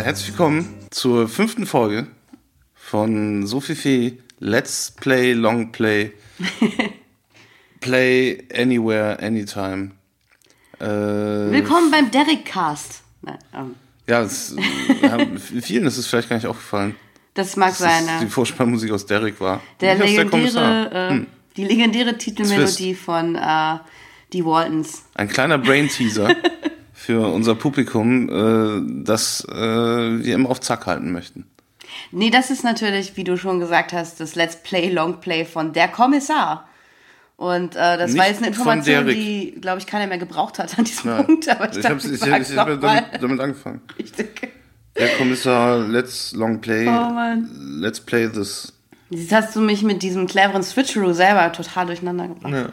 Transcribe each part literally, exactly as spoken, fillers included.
herzlich willkommen zur fünften Folge von Sofifi Let's Play Long Play Play Anywhere Anytime. Äh, Willkommen beim Derek Cast. Nein, um. Ja, das, haben, vielen ist es vielleicht gar nicht aufgefallen. Das mag dass sein, das ja. Die Vorspannmusik aus Derek war. Der Nicht legendäre, der äh, hm. Die legendäre Titelmelodie Twist. von äh, die Waltons. Ein kleiner Brain-Teaser für unser Publikum, äh, das äh, wir immer auf Zack halten möchten. Nee, das ist natürlich, wie du schon gesagt hast, das Let's Play Long Play von Der Kommissar. Und äh, das Nicht war jetzt eine Information, von die, glaube ich, keiner mehr gebraucht hat an diesem Nein. Punkt. Aber ich, ich dachte, habe ich, ich, ich, ich hab damit, damit angefangen. Richtig. Der Kommissar, let's long play, Oh Mann. let's play this. Jetzt hast du mich mit diesem cleveren Switcheroo selber total durcheinander gebracht. Ja.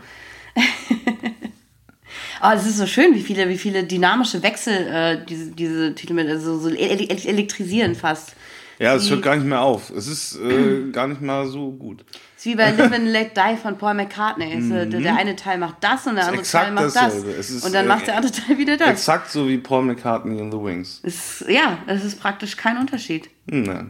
Aber es ist so schön, wie viele, wie viele dynamische Wechsel äh, diese, diese Titel mit, also so ele- elektrisieren fast. Ja, es Die- hört gar nicht mehr auf. Es ist äh, gar nicht mal so gut. Es ist wie bei Live and Let Die von Paul McCartney. Es, äh, der, der eine Teil macht das und der andere exakt Teil macht das. dasselbe. Es ist, Und dann äh, macht der andere Teil wieder das. Exakt so wie Paul McCartney in The Wings. Es, ja, es ist praktisch kein Unterschied. Nein.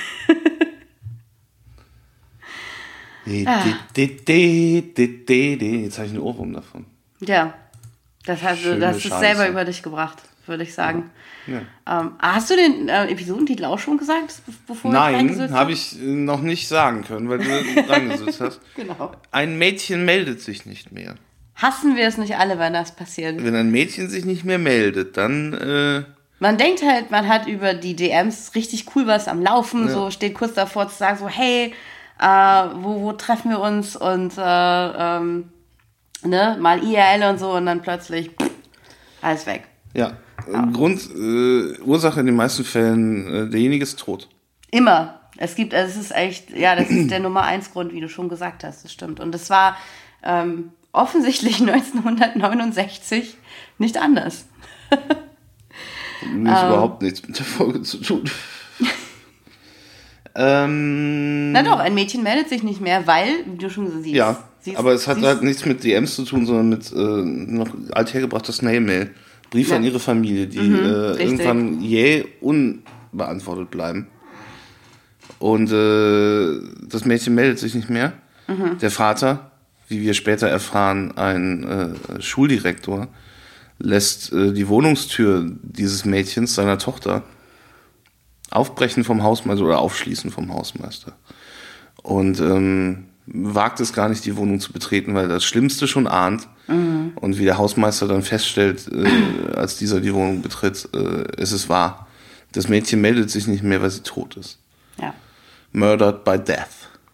Ah. Jetzt habe ich einen Ohrwurm davon. Ja, das hast du Schöne das ist Scheiße. selber über dich gebracht, würde ich sagen. Ja. Ähm, hast du den äh, Episodentitel auch schon gesagt, bevor du Nein, reingesetzt habe hast? ich äh, noch nicht sagen können, weil du reingesetzt hast. Genau. Ein Mädchen meldet sich nicht mehr. Hassen wir es nicht alle, wenn das passiert? Wenn ein Mädchen sich nicht mehr meldet, dann äh, Man denkt halt, man hat über die D Ms richtig cool was am Laufen, Ja. so steht kurz davor zu sagen, so hey, äh, wo, wo treffen wir uns und äh, ähm, ne, mal I R L und so und dann plötzlich pff, alles weg. ja. Grund, äh, Ursache in den meisten Fällen, äh, derjenige ist tot. Immer. Es gibt, also es ist echt, ja, das ist der Nummer eins Grund, wie du schon gesagt hast, das stimmt. Und das war ähm, offensichtlich neunzehnhundertneunundsechzig nicht anders. Nicht überhaupt nichts mit der Folge zu tun. ähm, Na doch, ein Mädchen meldet sich nicht mehr, weil, wie du schon siehst. Ja, siehst, aber es hat siehst, halt nichts mit D Ms zu tun, sondern mit äh, noch althergebrachter Snail-Mail. Briefe Ja. an ihre Familie, die Mhm, äh, richtig. irgendwann jäh unbeantwortet bleiben. Und äh, das Mädchen meldet sich nicht mehr. Mhm. Der Vater, wie wir später erfahren, ein äh, Schuldirektor, lässt äh, die Wohnungstür dieses Mädchens, seiner Tochter, aufbrechen vom Hausmeister oder aufschließen vom Hausmeister. Und ähm, wagt es gar nicht, die Wohnung zu betreten, weil er das Schlimmste schon ahnt. Mhm. Und wie der Hausmeister dann feststellt, äh, als dieser die Wohnung betritt, äh, es ist wahr. Das Mädchen meldet sich nicht mehr, weil sie tot ist. Ja. Murdered by death.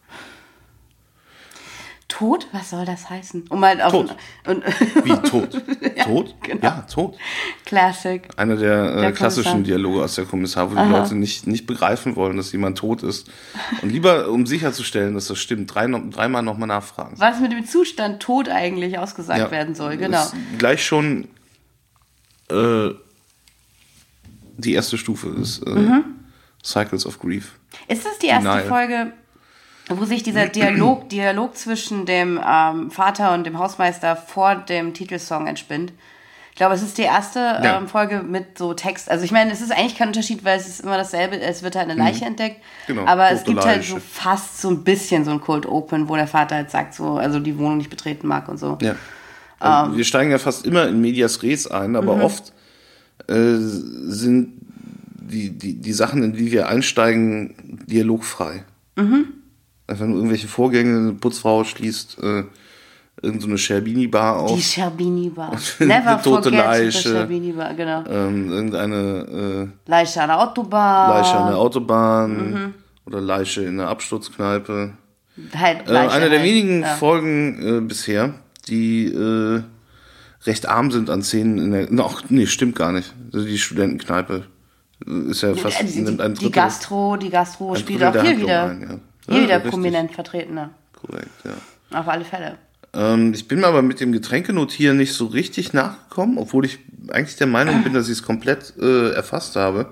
Tod? Was soll das heißen? Um halt auf Tot. Und, Wie, tot? Ja, Tot? genau. Ja, tot. Classic. Einer der, äh, Der klassischen Kommissar. Dialoge aus der Kommissar, wo die Aha. Leute nicht, nicht begreifen wollen, dass jemand tot ist. Und lieber, um sicherzustellen, dass das stimmt, drei, noch- dreimal nochmal nachfragen. Was mit dem Zustand Tod eigentlich ausgesagt Ja. werden soll, genau. Das ist gleich schon äh, die erste Stufe des äh, Mhm. Cycles of Grief. Ist das die erste Denial. Folge, wo sich dieser Dialog, Dialog zwischen dem ähm, Vater und dem Hausmeister vor dem Titelsong entspinnt? Ich glaube, es ist die erste Ja. ähm, Folge mit so Text. Also ich meine, es ist eigentlich kein Unterschied, weil es ist immer dasselbe. Es wird halt eine Leiche entdeckt. Genau, Aber es tote gibt halt Leiche. so fast so ein bisschen so ein Cold Open, wo der Vater halt sagt, so, also die Wohnung nicht betreten mag und so. Ja. Also wir steigen ja fast immer in Medias Res ein, aber Mhm. oft äh, sind die, die, die Sachen, in die wir einsteigen, dialogfrei. Mhm. Einfach nur irgendwelche Vorgänge, eine Putzfrau schließt äh, irgend so eine Scherbini-Bar auf. Die Scherbini Bar. Never Eine tote forget Leiche. the Scherbini Bar, genau. ähm, irgendeine äh, Leiche an der Autobahn. Leiche an der Autobahn Mhm. oder Leiche in der Absturzkneipe. Halt, Äh, Leiche eine der halt. wenigen Ja. Folgen äh, bisher, die äh, recht arm sind an Szenen in der. Ach, nee, stimmt gar nicht. Also die Studentenkneipe ist ja fast Ja, die, nimmt ein die Drittel, Gastro, die Gastro ein spielt Drittel auch der hier Handlung wieder, ein, ja. hier Ja, wieder richtig. prominent vertreten. Ne? Korrekt, ja. Auf alle Fälle. Ähm, ich bin mir aber mit dem Getränkenotieren nicht so richtig nachgekommen, obwohl ich eigentlich der Meinung bin, dass ich es komplett äh, erfasst habe.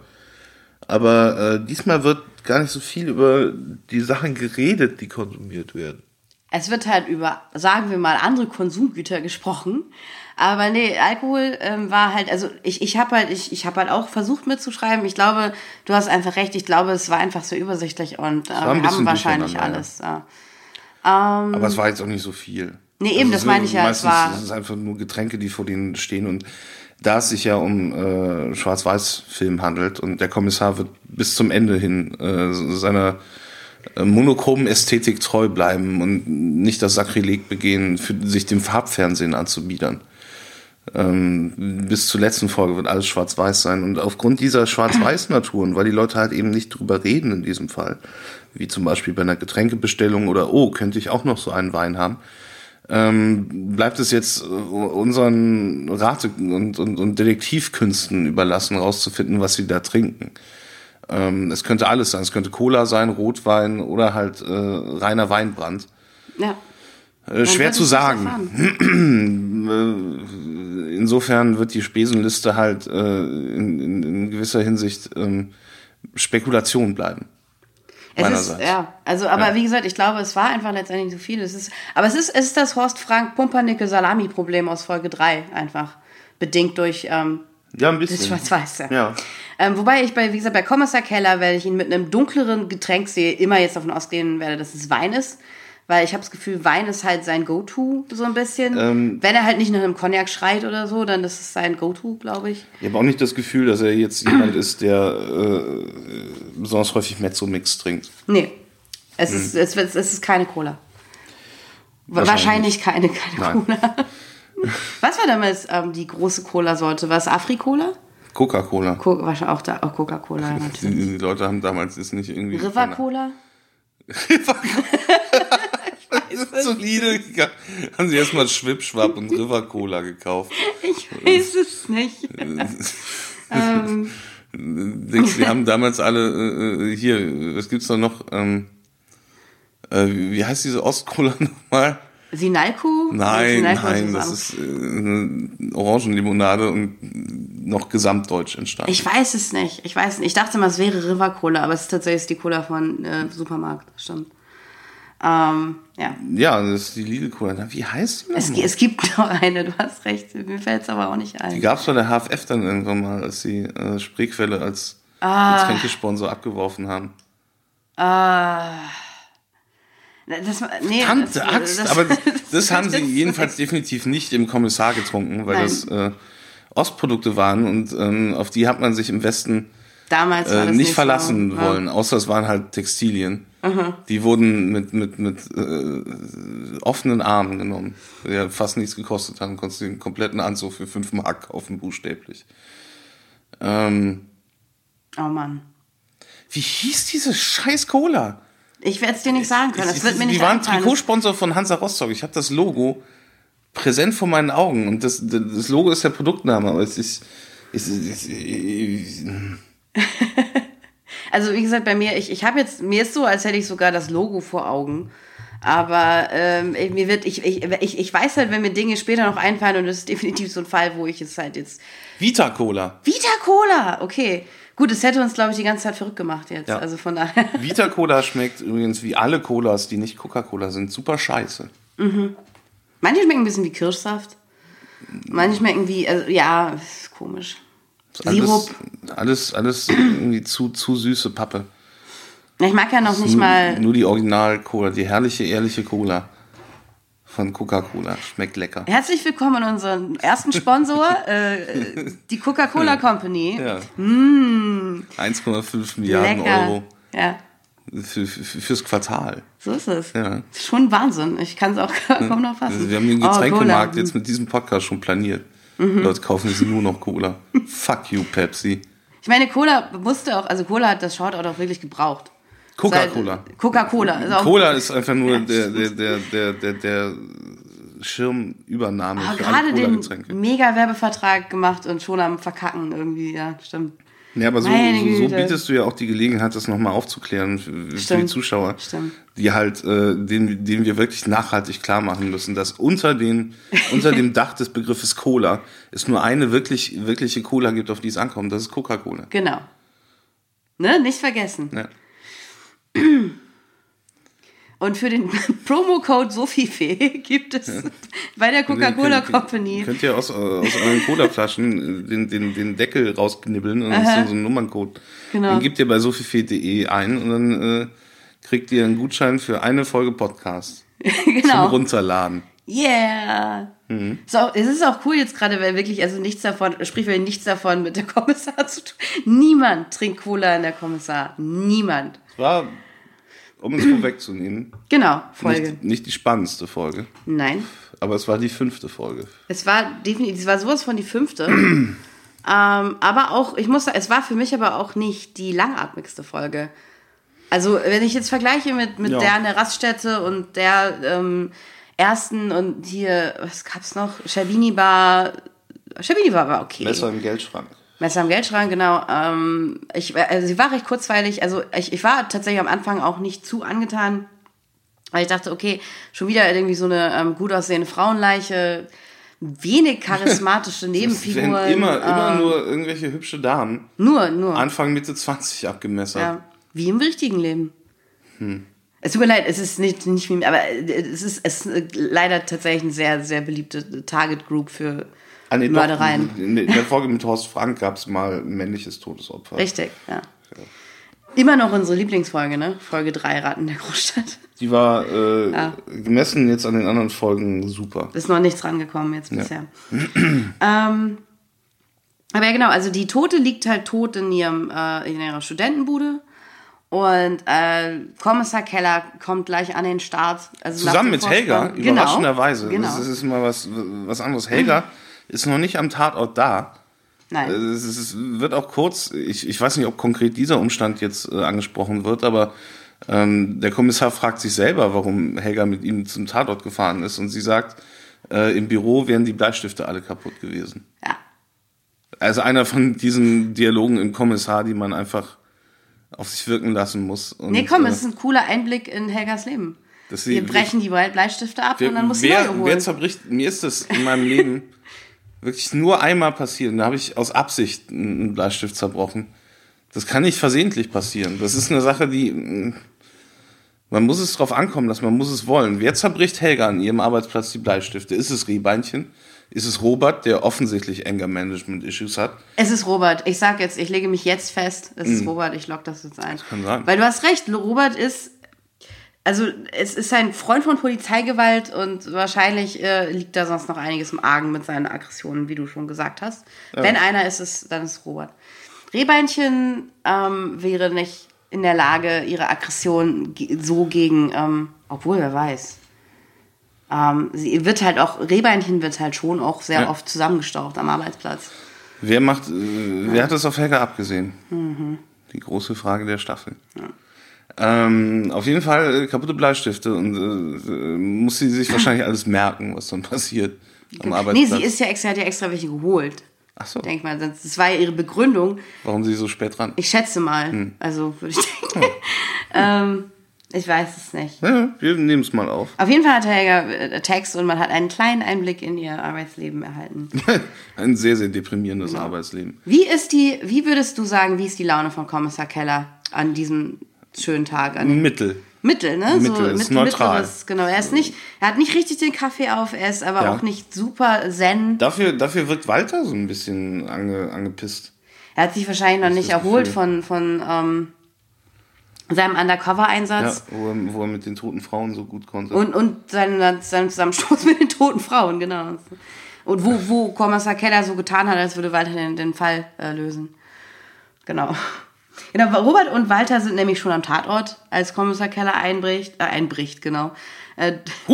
Aber äh, diesmal wird gar nicht so viel über die Sachen geredet, die konsumiert werden. es wird halt über, sagen wir mal, andere Konsumgüter gesprochen. Aber nee, Alkohol ähm, war halt, also ich, ich habe halt, ich, ich habe halt auch versucht mitzuschreiben. Ich glaube, du hast einfach recht. Ich glaube, es war einfach so übersichtlich und äh, wir haben wahrscheinlich alles. Ja. Ähm, Aber es war jetzt auch nicht so viel. Nee, eben, also das meine ich ja. Meistens es war es ist einfach nur Getränke, die vor denen stehen. Und da es sich ja um äh, Schwarz-Weiß-Film handelt und der Kommissar wird bis zum Ende hin äh, seiner äh, monochromen Ästhetik treu bleiben und nicht das Sakrileg begehen, für sich dem Farbfernsehen anzubiedern. Ähm, bis zur letzten Folge wird alles schwarz-weiß sein. Und aufgrund dieser schwarz-weiß-Naturen, weil die Leute halt eben nicht drüber reden in diesem Fall, wie zum Beispiel bei einer Getränkebestellung oder oh, könnte ich auch noch so einen Wein haben, ähm, bleibt es jetzt unseren Rate- und, und, und Detektivkünsten überlassen, rauszufinden, was sie da trinken. Ähm, es könnte alles sein. Es könnte Cola sein, Rotwein oder halt äh, reiner Weinbrand. Ja. Äh, schwer zu sagen. Insofern wird die Spesenliste halt äh, in, in, in gewisser Hinsicht ähm, Spekulation bleiben. Es ist, ja, also, aber ja. wie gesagt, ich glaube, es war einfach letztendlich so viel. Es ist, aber es ist, es ist das Horst-Frank-Pumpernickel-Salami-Problem aus Folge drei einfach. Bedingt durch ähm, ja, ein bisschen. das Schwarz-Weiß. Ja. Ähm, wobei ich bei, wie gesagt, bei Kommissar Keller, wenn ich ihn mit einem dunkleren Getränk sehe, immer jetzt davon ausgehen werde, dass es Wein ist. Weil ich habe das Gefühl, Wein ist halt sein Go-To so ein bisschen. Ähm, Wenn er halt nicht nach einem Cognac schreit oder so, dann ist es sein Go-To, glaube ich. Ich habe auch nicht das Gefühl, dass er jetzt jemand ist, der äh, besonders häufig Mezzo-Mix trinkt. Nee, es, hm. ist, es, es ist keine Cola. Wahrscheinlich, Wahrscheinlich keine, keine Cola. Was war damals ähm, die große Cola-Sorte? War es Afri-Cola? Coca-Cola. Co- wahrscheinlich auch, da, auch Coca-Cola, natürlich. Die, die Leute haben damals ist nicht irgendwie... River-Cola? River-Cola? Das ist solide. Haben sie erstmal Schwipschwapp und River Cola gekauft. Ich weiß es nicht. ähm. Denkst, die haben damals alle, äh, hier, was gibt's da noch? Ähm, äh, wie heißt diese Ostcola nochmal? Sinalco? Nein, Sinalco nein, das ist äh, eine Orangenlimonade und noch gesamtdeutsch entstanden. Ich weiß es nicht. Ich weiß nicht. Ich dachte mal, es wäre River Cola, aber es ist tatsächlich die Cola von äh, Supermarkt. Stimmt. Ähm, ja. Ja, das ist die Lidl-Cola. Wie heißt die es, es gibt noch eine, du hast recht. Mir fällt es aber auch nicht ein. Die gab es bei der H F F dann irgendwann mal, als sie äh, Spreequelle als ah. Getränkesponsor abgeworfen haben. Ah. Das, nee, Verdammte das, Axt, das, aber das, das, das haben sie das, jedenfalls definitiv nicht im Kommissar getrunken, weil Nein. das äh, Ostprodukte waren und ähm, auf die hat man sich im Westen Damals war äh, das nicht nicht verlassen so, wollen, ja. außer es waren halt Textilien. Mhm. Die wurden mit, mit, mit äh, offenen Armen genommen, die ja fast nichts gekostet haben. Du konntest den kompletten Anzug für fünf Mark kaufen, buchstäblich. Ähm, oh Mann. Wie hieß diese scheiß Cola? Ich werde es dir nicht sagen können. Das wird mir nicht Die waren einfallen. Trikotsponsor von Hansa Rostock. Ich habe das Logo präsent vor meinen Augen. Und das, das Logo ist der Produktname. Aber es ist... Es ist, es ist also wie gesagt, bei mir, ich, ich habe jetzt... Mir ist so, als hätte ich sogar das Logo vor Augen. Aber ähm, mir wird... Ich, ich, ich, ich weiß halt, wenn mir Dinge später noch einfallen, und das ist definitiv so ein Fall, wo ich es halt jetzt... Vita Cola. Vita Cola, okay. Gut, das hätte uns, glaube ich, die ganze Zeit verrückt gemacht jetzt. Ja. Also von daher. Vita Cola schmeckt übrigens wie alle Colas, die nicht Coca-Cola sind, super scheiße. Mhm. Manche schmecken ein bisschen wie Kirschsaft. Manche schmecken wie, also ja, ist komisch. Sirup. Alles, alles irgendwie zu, zu süße Pappe. Ich mag ja noch nicht nur, mal... Nur die Original-Cola, die herrliche, ehrliche Cola von Coca-Cola. Schmeckt lecker. Herzlich willkommen an unseren ersten Sponsor, äh, die Coca-Cola Company. Ja. Mm. eins Komma fünf Milliarden Lecker. Euro. Ja. Für, für, fürs Quartal. So ist es. Ja. Schon Wahnsinn. Ich kann es auch kaum noch fassen. Also wir haben den Getränkemarkt oh, jetzt mit diesem Podcast schon planiert. Mhm. Leute kaufen jetzt nur noch Cola. Fuck you, Pepsi. Ich meine, Cola musste auch, also Cola hat das Shoutout auch wirklich gebraucht. Coca-Cola. Coca-Cola. Ist Cola ist einfach nur der, der, der, der, der, der Schirmübername oh, für alle Cola-Getränke. Gerade den Mega-Werbevertrag gemacht und schon am Verkacken irgendwie, ja, stimmt. Ja, aber so, so, so bietest du ja auch die Gelegenheit, das nochmal aufzuklären für, für die Zuschauer, Stimmt. die halt, äh, denen, denen wir wirklich nachhaltig klar machen müssen, dass unter den, unter dem Dach des Begriffes Cola es nur eine wirklich, wirkliche Cola gibt, auf die es ankommt. Das ist Coca-Cola. Genau. Ne, nicht vergessen. Ja. Und für den Promocode Sophifee gibt es bei der Coca-Cola könnt, Company. Könnt ihr aus, aus euren Cola-Flaschen den, den, den Deckel rausknibbeln und dann ist so ein Nummerncode. Genau. Den gebt ihr bei sophifee punkt de ein und dann äh, kriegt ihr einen Gutschein für eine Folge Podcast. Genau. Zum Runterladen. Yeah. Mhm. So, es ist auch cool jetzt gerade, weil wirklich also nichts davon, sprich weil nichts davon mit der Kommissar zu tun. Niemand trinkt Cola in der Kommissar. Niemand. Es war, um es vorwegzunehmen, genau, Folge. Nicht, nicht die spannendste Folge. Nein. Aber es war die fünfte Folge. Es war definitiv, es war sowas von die fünfte. ähm, aber auch, ich muss sagen, es war für mich aber auch nicht die langatmigste Folge. Also, wenn ich jetzt vergleiche mit, mit ja. der an der Raststätte und der ähm, ersten und hier, was gab's noch? Scherbini Bar. Scherbini Bar war okay. Messer im Geldschrank. Messer im Geldschrank, genau. Ähm, ich, also sie war recht kurzweilig. Also ich, ich war tatsächlich am Anfang auch nicht zu angetan, weil ich dachte, okay, schon wieder irgendwie so eine ähm, gut aussehende Frauenleiche, wenig charismatische Nebenfiguren. Es werden immer, immer ähm, nur irgendwelche hübsche Damen. Nur, nur. Anfang, Mitte zwanzig abgemessert. Ja, wie im richtigen Leben. Hm. Es tut mir leid, es ist nicht, nicht wie, aber es ist, es ist leider tatsächlich eine sehr, sehr beliebte Target Group für ah, nee, Mördereien. Doch, in der Folge mit Horst Frank gab es mal ein männliches Todesopfer. Richtig, ja. ja. Immer noch unsere Lieblingsfolge, ne? Folge drei, Ratten der Großstadt. Die war äh, ja. gemessen jetzt an den anderen Folgen super. Ist noch nichts rangekommen jetzt bisher. Ja. ähm, aber ja genau, also die Tote liegt halt tot in, ihrem, äh, in ihrer Studentenbude. Und äh, Kommissar Keller kommt gleich an den Start. Also zusammen mit Helga, genau, überraschenderweise. Genau. Das ist mal was, was anderes. Helga ist noch nicht am Tatort da. Nein. Es ist, wird auch kurz, ich, ich weiß nicht, ob konkret dieser Umstand jetzt äh, angesprochen wird, aber ähm, der Kommissar fragt sich selber, warum Helga mit ihm zum Tatort gefahren ist. Und sie sagt, äh, im Büro wären die Bleistifte alle kaputt gewesen. Ja. Also einer von diesen Dialogen im Kommissar, die man einfach auf sich wirken lassen muss. Und, nee, komm, äh, es ist ein cooler Einblick in Helgas Leben. Sie, wir brechen die Bleistifte ab wer, und dann muss wer, sie neue holen. Wer zerbricht, mir ist das in meinem Leben wirklich nur einmal passiert. Da habe ich aus Absicht einen Bleistift zerbrochen. Das kann nicht versehentlich passieren. Das ist eine Sache, die, man muss es drauf ankommen lassen, man muss es wollen. Wer zerbricht Helga an ihrem Arbeitsplatz die Bleistifte? Ist es Rehbeinchen? Ist es Robert, der offensichtlich Anger-Management-Issues hat? Es ist Robert. Ich sag jetzt, ich lege mich jetzt fest, es ist mm. Robert, ich lock das jetzt ein. Das kann sein. Weil du hast recht, Robert ist, also es ist ein Freund von Polizeigewalt und wahrscheinlich äh, liegt da sonst noch einiges im Argen mit seinen Aggressionen, wie du schon gesagt hast. Ja. Wenn einer ist es, dann ist es Robert. Rehbeinchen ähm, wäre nicht in der Lage, ihre Aggression ge- so gegen, ähm, obwohl, wer weiß. Ähm, sie wird halt auch, Rehbeinchen wird halt schon auch sehr ja. oft zusammengestaucht am Arbeitsplatz. Wer macht, äh, ja. wer hat das auf Helga abgesehen? Mhm. Die große Frage der Staffel. Ja. Ähm, auf jeden Fall äh, kaputte Bleistifte und äh, muss sie sich wahrscheinlich alles merken, was dann passiert am Arbeitsplatz. Nee, sie ist ja extra, hat ja extra welche geholt. Ach so. Denk mal, das war ja ihre Begründung. Warum sie so spät dran? Ich schätze mal. Hm. Also würde ich denken. Oh. ähm, ich weiß es nicht. Ja, wir nehmen es mal auf. Auf jeden Fall hat Helga Text und man hat einen kleinen Einblick in ihr Arbeitsleben erhalten. Ein sehr, sehr deprimierendes genau. Arbeitsleben. Wie ist die, wie würdest du sagen, wie ist die Laune von Kommissar Keller an diesem schönen Tag? An Mittel. Mittel, ne? Mittel, so, ist neutral. Mittleres, genau. Er ist nicht, er hat nicht richtig den Kaffee auf, er ist aber ja. auch nicht super zen. Dafür, dafür wirkt Walter so ein bisschen ange, angepisst. Er hat sich wahrscheinlich noch nicht erholt von, von ähm, seinem Undercover-Einsatz. Ja, wo er, wo er mit den toten Frauen so gut konnte. Und, und seinen, seinen Zusammenstoß mit den toten Frauen, genau. Und wo, wo Kommissar Keller so getan hat, als würde Walter den, den Fall äh, lösen. Genau. Genau, Robert und Walter sind nämlich schon am Tatort, als Kommissar Keller einbricht, äh, einbricht, genau. Äh,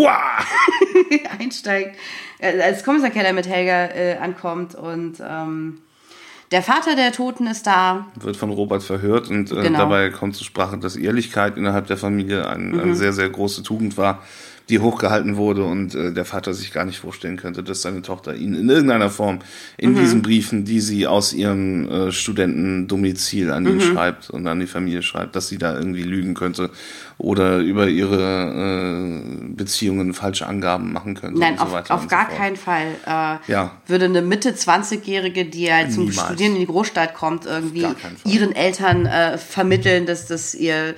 einsteigt. Äh, als Kommissar Keller mit Helga äh, ankommt und ähm, der Vater der Toten ist da. Wird von Robert verhört und äh, genau. dabei kommt zur Sprache, dass Ehrlichkeit innerhalb der Familie ein, mhm. eine sehr, sehr große Tugend war, die hochgehalten wurde und äh, der Vater sich gar nicht vorstellen könnte, dass seine Tochter ihn in irgendeiner Form in mhm. diesen Briefen, die sie aus ihrem äh, Studentendomizil an ihn mhm. schreibt und an die Familie schreibt, dass sie da irgendwie lügen könnte oder über ihre äh, Beziehungen falsche Angaben machen könnte. Nein, und so auf, weiter auf und gar so keinen Fall äh, ja. würde eine Mitte-zwanzigjährige, die halt zum Niemals. Studieren in die Großstadt kommt, irgendwie ihren Eltern äh, vermitteln, dass das ihr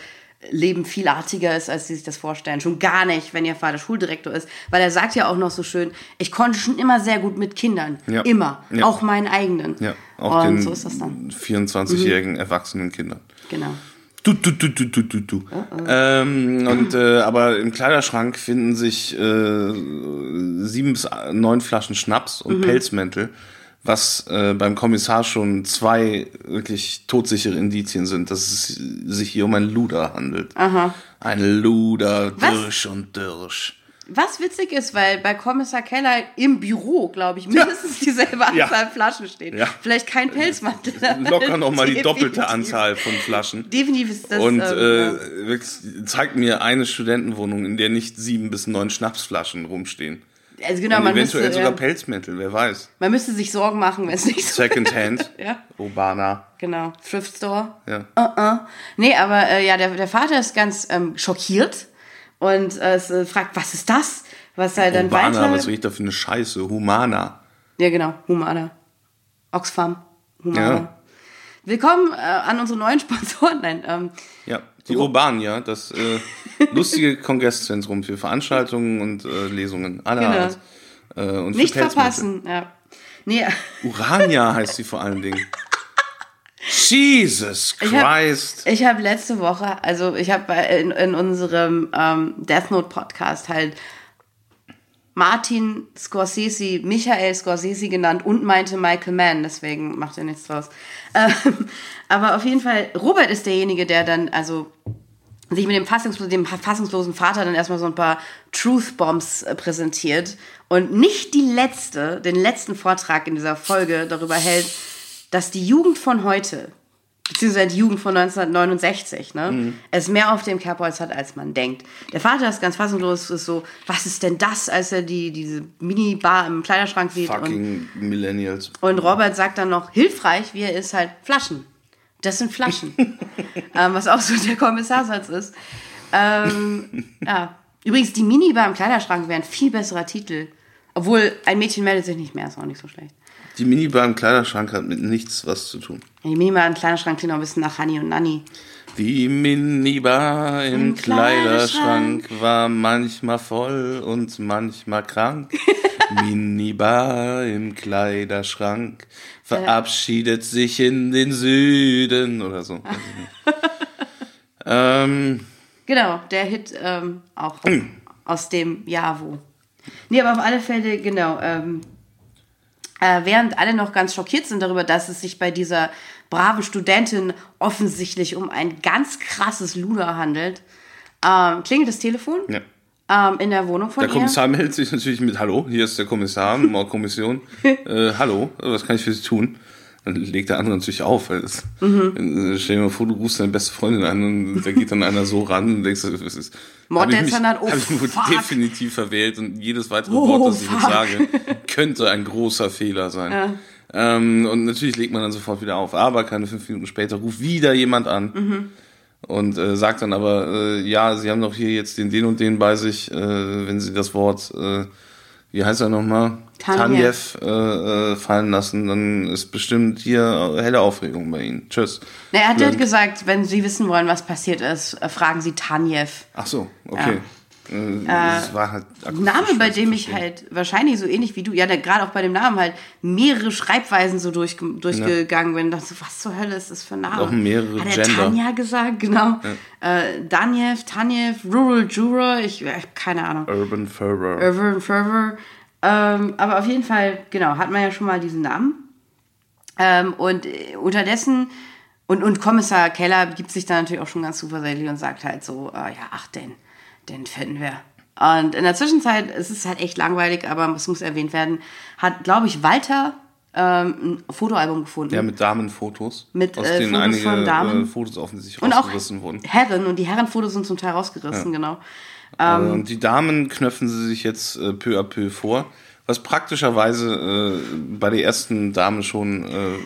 Leben viel artiger ist, als sie sich das vorstellen. Schon gar nicht, wenn ihr Vater Schuldirektor ist. Weil er sagt ja auch noch so schön, ich konnte schon immer sehr gut mit Kindern. Ja. Immer. Ja. Auch meinen eigenen. Ja, auch und den so ist das dann. vierundzwanzigjährigen mhm. erwachsenen Kindern. Genau. Du, du, du, du, du, du, du. Oh, oh. Ähm, und, äh, aber im Kleiderschrank finden sich äh, sieben bis neun Flaschen Schnaps und mhm. Pelzmäntel, was äh, beim Kommissar schon zwei wirklich todsichere Indizien sind, dass es sich hier um ein Luder handelt. Aha. Ein Luder, Dirsch und Dirsch. Was witzig ist, weil bei Kommissar Keller im Büro, glaube ich, mindestens ja. dieselbe Anzahl ja. Flaschen steht. Ja. Vielleicht kein Pelzmantel. Locker noch mal die doppelte Anzahl von Flaschen. Definitiv ist das. Und äh, äh, wirklich, zeigt mir eine Studentenwohnung, in der nicht sieben bis neun Schnapsflaschen rumstehen. Also genau, und man eventuell müsste, sogar ja. Pelzmäntel, wer weiß. Man müsste sich Sorgen machen, wenn es nicht so Secondhand, ja. Urbana. Genau, Thrift Store. Ja. Uh-uh. Nee, aber äh, ja, der, der Vater ist ganz ähm, schockiert und äh, äh, fragt, was ist das? Was er dann Urbana, weiter... was riecht da für eine Scheiße? Humana. Ja, genau, Humana. Oxfam, Humana. Ja. Willkommen äh, an unsere neuen Sponsoren. Nein, ähm, ja, die Urbania, das äh, lustige Kongresszentrum für Veranstaltungen und äh, Lesungen aller genau. Art. Äh, und nicht verpassen, ja. Nee. Urania heißt sie vor allen Dingen. Jesus Christ. Ich habe hab letzte Woche, also ich habe in, in unserem ähm, Death Note Podcast halt Martin Scorsese, Michael Scorsese genannt und meinte Michael Mann, deswegen macht er nichts draus. Ähm, aber auf jeden Fall, Robert ist derjenige, der dann also sich mit dem, Fassungslo- dem fassungslosen Vater dann erstmal so ein paar Truth Bombs äh, präsentiert und nicht die letzte, den letzten Vortrag in dieser Folge darüber hält, dass die Jugend von heute, beziehungsweise die Jugend von neunzehnhundertneunundsechzig, ne, mhm. es mehr auf dem Kerbholz hat, als man denkt. Der Vater ist ganz fassungslos, ist so, was ist denn das, als er die, diese Minibar im Kleiderschrank sieht. Fucking und, Millennials. Und Robert sagt dann noch, hilfreich, wie er ist, halt Flaschen. Das sind Flaschen. ähm, was auch so der Kommissarsatz ist. Ähm, ja. Übrigens, die Minibar im Kleiderschrank wäre ein viel besserer Titel. Obwohl, ein Mädchen meldet sich nicht mehr, ist auch nicht so schlecht. Die Minibar im Kleiderschrank hat mit nichts was zu tun. Ja, die Minibar im Kleiderschrank klingt noch ein bisschen nach Hani und Nanni. Die Minibar im, Im Kleiderschrank, Kleiderschrank war manchmal voll und manchmal krank. Minibar im Kleiderschrank verabschiedet äh. sich in den Süden oder so. ähm. Genau, der Hit ähm, auch aus dem Jahr wo. Nee, aber auf alle Fälle, genau, ähm, äh, während alle noch ganz schockiert sind darüber, dass es sich bei dieser braven Studentin offensichtlich um ein ganz krasses Luder handelt, ähm, klingelt das Telefon ja. ähm, in der Wohnung von der ihr. Der Kommissar meldet sich natürlich mit, hallo, hier ist der Kommissar, Mordkommission, äh, hallo, was kann ich für Sie tun? Dann legt der andere natürlich auf, weil das, mhm. stell dir mal vor, du rufst deine beste Freundin an und da geht dann einer so ran und denkst, das ist, Mord der Standard, oh, hab ich mich definitiv verwählt und jedes weitere oh, Wort, das ich jetzt sage, könnte ein großer Fehler sein. Ja. Ähm, und natürlich legt man dann sofort wieder auf, aber keine fünf Minuten später ruft wieder jemand an mhm. und äh, sagt dann aber, äh, ja, Sie haben doch hier jetzt den, den und den bei sich, äh, wenn Sie das Wort, äh, wie heißt er nochmal? Tanjev äh, fallen lassen, dann ist bestimmt hier helle Aufregung bei Ihnen. Tschüss. Na, er hat halt gesagt, wenn Sie wissen wollen, was passiert ist, fragen Sie Tanjev. Ach so, okay. Ja. Äh, das war halt Name, bei dem ich halt wahrscheinlich so ähnlich wie du, ja, gerade auch bei dem Namen halt mehrere Schreibweisen so durch, durchgegangen ja. bin. Dachte so, was zur Hölle ist das für ein Name? Auch mehrere Hat er Gender. Tanja gesagt, genau. Ja. Äh, Danjev, Tanjev, Rural Juror, ich, äh, keine Ahnung. Urban Fervor. Urban Fervor. Ähm, aber auf jeden Fall, genau, hat man ja schon mal diesen Namen. Ähm, und äh, unterdessen, und, und Kommissar Keller gibt sich dann natürlich auch schon ganz zuversichtlich und sagt halt so, äh, ja, ach, den, den finden wir. Und in der Zwischenzeit, es ist halt echt langweilig, aber es muss erwähnt werden, hat, glaube ich, Walter ähm, ein Fotoalbum gefunden. Ja, mit Damenfotos. Mit aus äh, denen Fotos einige von Damen. Äh, Fotos offensichtlich und rausgerissen auch wurden. Herren, und die Herrenfotos sind zum Teil rausgerissen, ja. genau. Ähm, und die Damen knöpfen sie sich jetzt äh, peu à peu vor, was praktischerweise äh, bei der ersten Dame schon äh,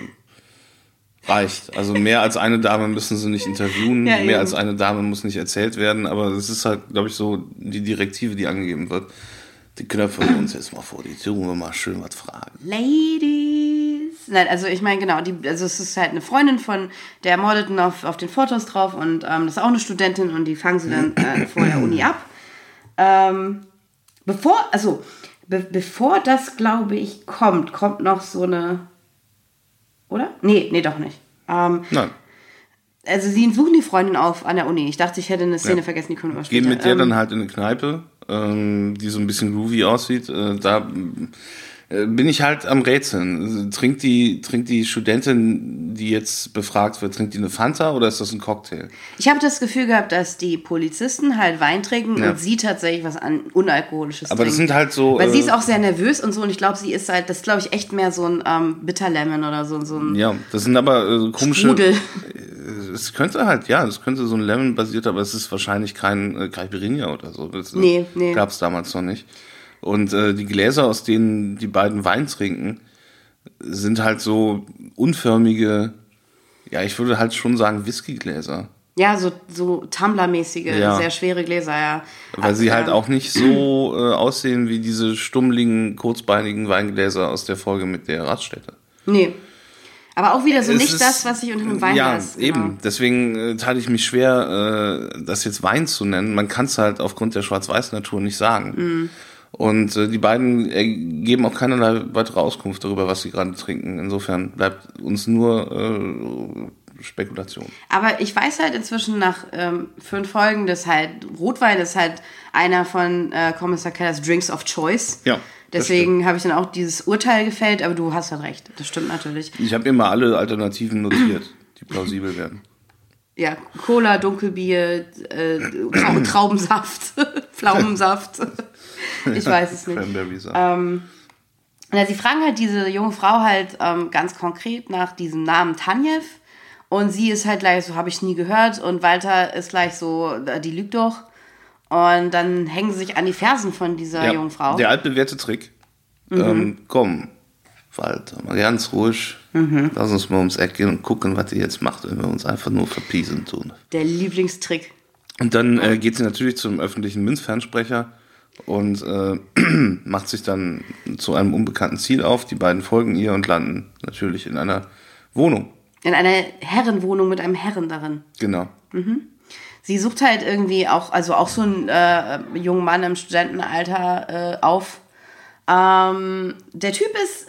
reicht. Also mehr als eine Dame müssen sie nicht interviewen, ja, mehr als eine Dame muss nicht erzählt werden, aber es ist halt, glaube ich, so die Direktive, die angegeben wird. Die knöpfen wir uns jetzt mal vor die Tür, wo wir mal schön was fragen. Ladies, nein, also ich meine, genau, die, also es ist halt eine Freundin von der Ermordeten auf, auf den Fotos drauf und ähm, das ist auch eine Studentin und die fangen sie dann äh, vor der Uni ab. Ähm, bevor, also, be- bevor das, glaube ich, kommt, kommt noch so eine, oder? Nee, nee, doch nicht. Ähm, Nein. Also sie suchen die Freundin auf an der Uni. Ich dachte, ich hätte eine Szene ja. vergessen, die können wir später. Gehen mit der ähm, dann halt in eine Kneipe, ähm, die so ein bisschen groovy aussieht. Äh, da äh, bin ich halt am Rätseln. Trinkt die, trinkt die Studentin, die jetzt befragt wird, trinkt die eine Fanta oder ist das ein Cocktail? Ich habe das Gefühl gehabt, dass die Polizisten halt Wein trinken ja. und sie tatsächlich was an Unalkoholisches Aber trinken. das sind halt so... Weil äh, sie ist auch sehr nervös und so und ich glaube, sie ist halt, das ist glaube ich echt mehr so ein ähm, Bitterlemon oder so, so ein Ja, das sind aber äh, komische... Strudel. Es könnte halt, ja, es könnte so ein Lemon basiert, aber es ist wahrscheinlich kein äh, Caipirinha oder so. Das nee, nee. gab es damals noch nicht. Und äh, die Gläser, aus denen die beiden Wein trinken, sind halt so unförmige, ja, ich würde halt schon sagen Whiskygläser. Ja, so, so Tumbler-mäßige, ja. sehr schwere Gläser, ja. Weil sie halt auch nicht so äh, aussehen wie diese stummligen, kurzbeinigen Weingläser aus der Folge mit der Raststätte. Nee. Aber auch wieder so es nicht ist, das, was ich unter einem Weinglas... Ja, eben. Genau. Deswegen äh, tate ich mich schwer, äh, das jetzt Wein zu nennen. Man kann es halt aufgrund der Schwarz-Weiß-Natur nicht sagen. Mm. Und äh, die beiden äh, geben auch keinerlei weitere Auskunft darüber, was sie gerade trinken. Insofern bleibt uns nur äh, Spekulation. Aber ich weiß halt inzwischen nach ähm, fünf Folgen, dass halt Rotwein ist halt einer von äh, Kommissar Kellers Drinks of Choice. Ja. Deswegen habe ich dann auch dieses Urteil gefällt, aber du hast halt recht, das stimmt natürlich. Ich habe mir mal alle Alternativen notiert, die plausibel werden. Ja, Cola, Dunkelbier, äh, Trau- Traubensaft, Pflaumensaft, ich weiß es nicht. Cranberry-Saft. Ähm, na, sie fragen halt diese junge Frau halt ähm, ganz konkret nach diesem Namen Tanjev und sie ist halt gleich so, habe ich nie gehört und Walter ist gleich so, die lügt doch. Und dann hängen sie sich an die Fersen von dieser ja, jungen Frau. Der altbewährte Trick. Mhm. Ähm, komm, Walter, mal ganz ruhig. Mhm. Lass uns mal ums Eck gehen und gucken, was die jetzt macht, wenn wir uns einfach nur verpiesen tun. Der Lieblingstrick. Und dann äh, geht sie natürlich zum öffentlichen Münzfernsprecher und äh, macht sich dann zu einem unbekannten Ziel auf. Die beiden folgen ihr und landen natürlich in einer Wohnung. In einer Herrenwohnung mit einem Herren darin. Genau. Mhm. Sie sucht halt irgendwie auch, also auch so einen äh, jungen Mann im Studentenalter äh, auf. Ähm, der Typ ist,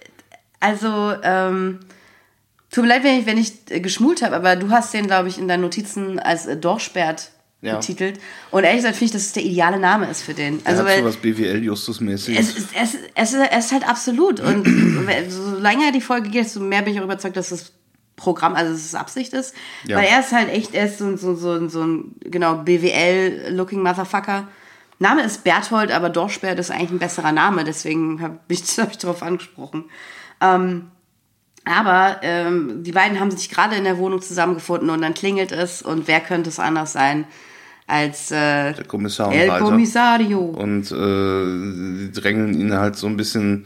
also, ähm, tut mir leid, wenn ich, wenn ich äh, geschmult habe, aber du hast den, glaube ich, in deinen Notizen als äh, Dorschbert ja. betitelt. Und ehrlich gesagt finde ich, dass es der ideale Name ist für den. Also, er hat so was B W L-Justus-mäßiges. Es ist, es, es, ist, es ist halt absolut. Und so länger die Folge geht, desto mehr bin ich auch überzeugt, dass es Programm, also dass es Absicht ist. Ja. Weil er ist halt echt, er ist so, so, so, so ein, genau, B W L-looking Motherfucker. Name ist Berthold, aber Dorschbert ist eigentlich ein besserer Name, deswegen habe ich, hab ich darauf angesprochen. Ähm, aber ähm, die beiden haben sich gerade in der Wohnung zusammengefunden und dann klingelt es und wer könnte es anders sein als äh, der Kommissar und El Walter. Commissario. Und äh, die drängeln ihn halt so ein bisschen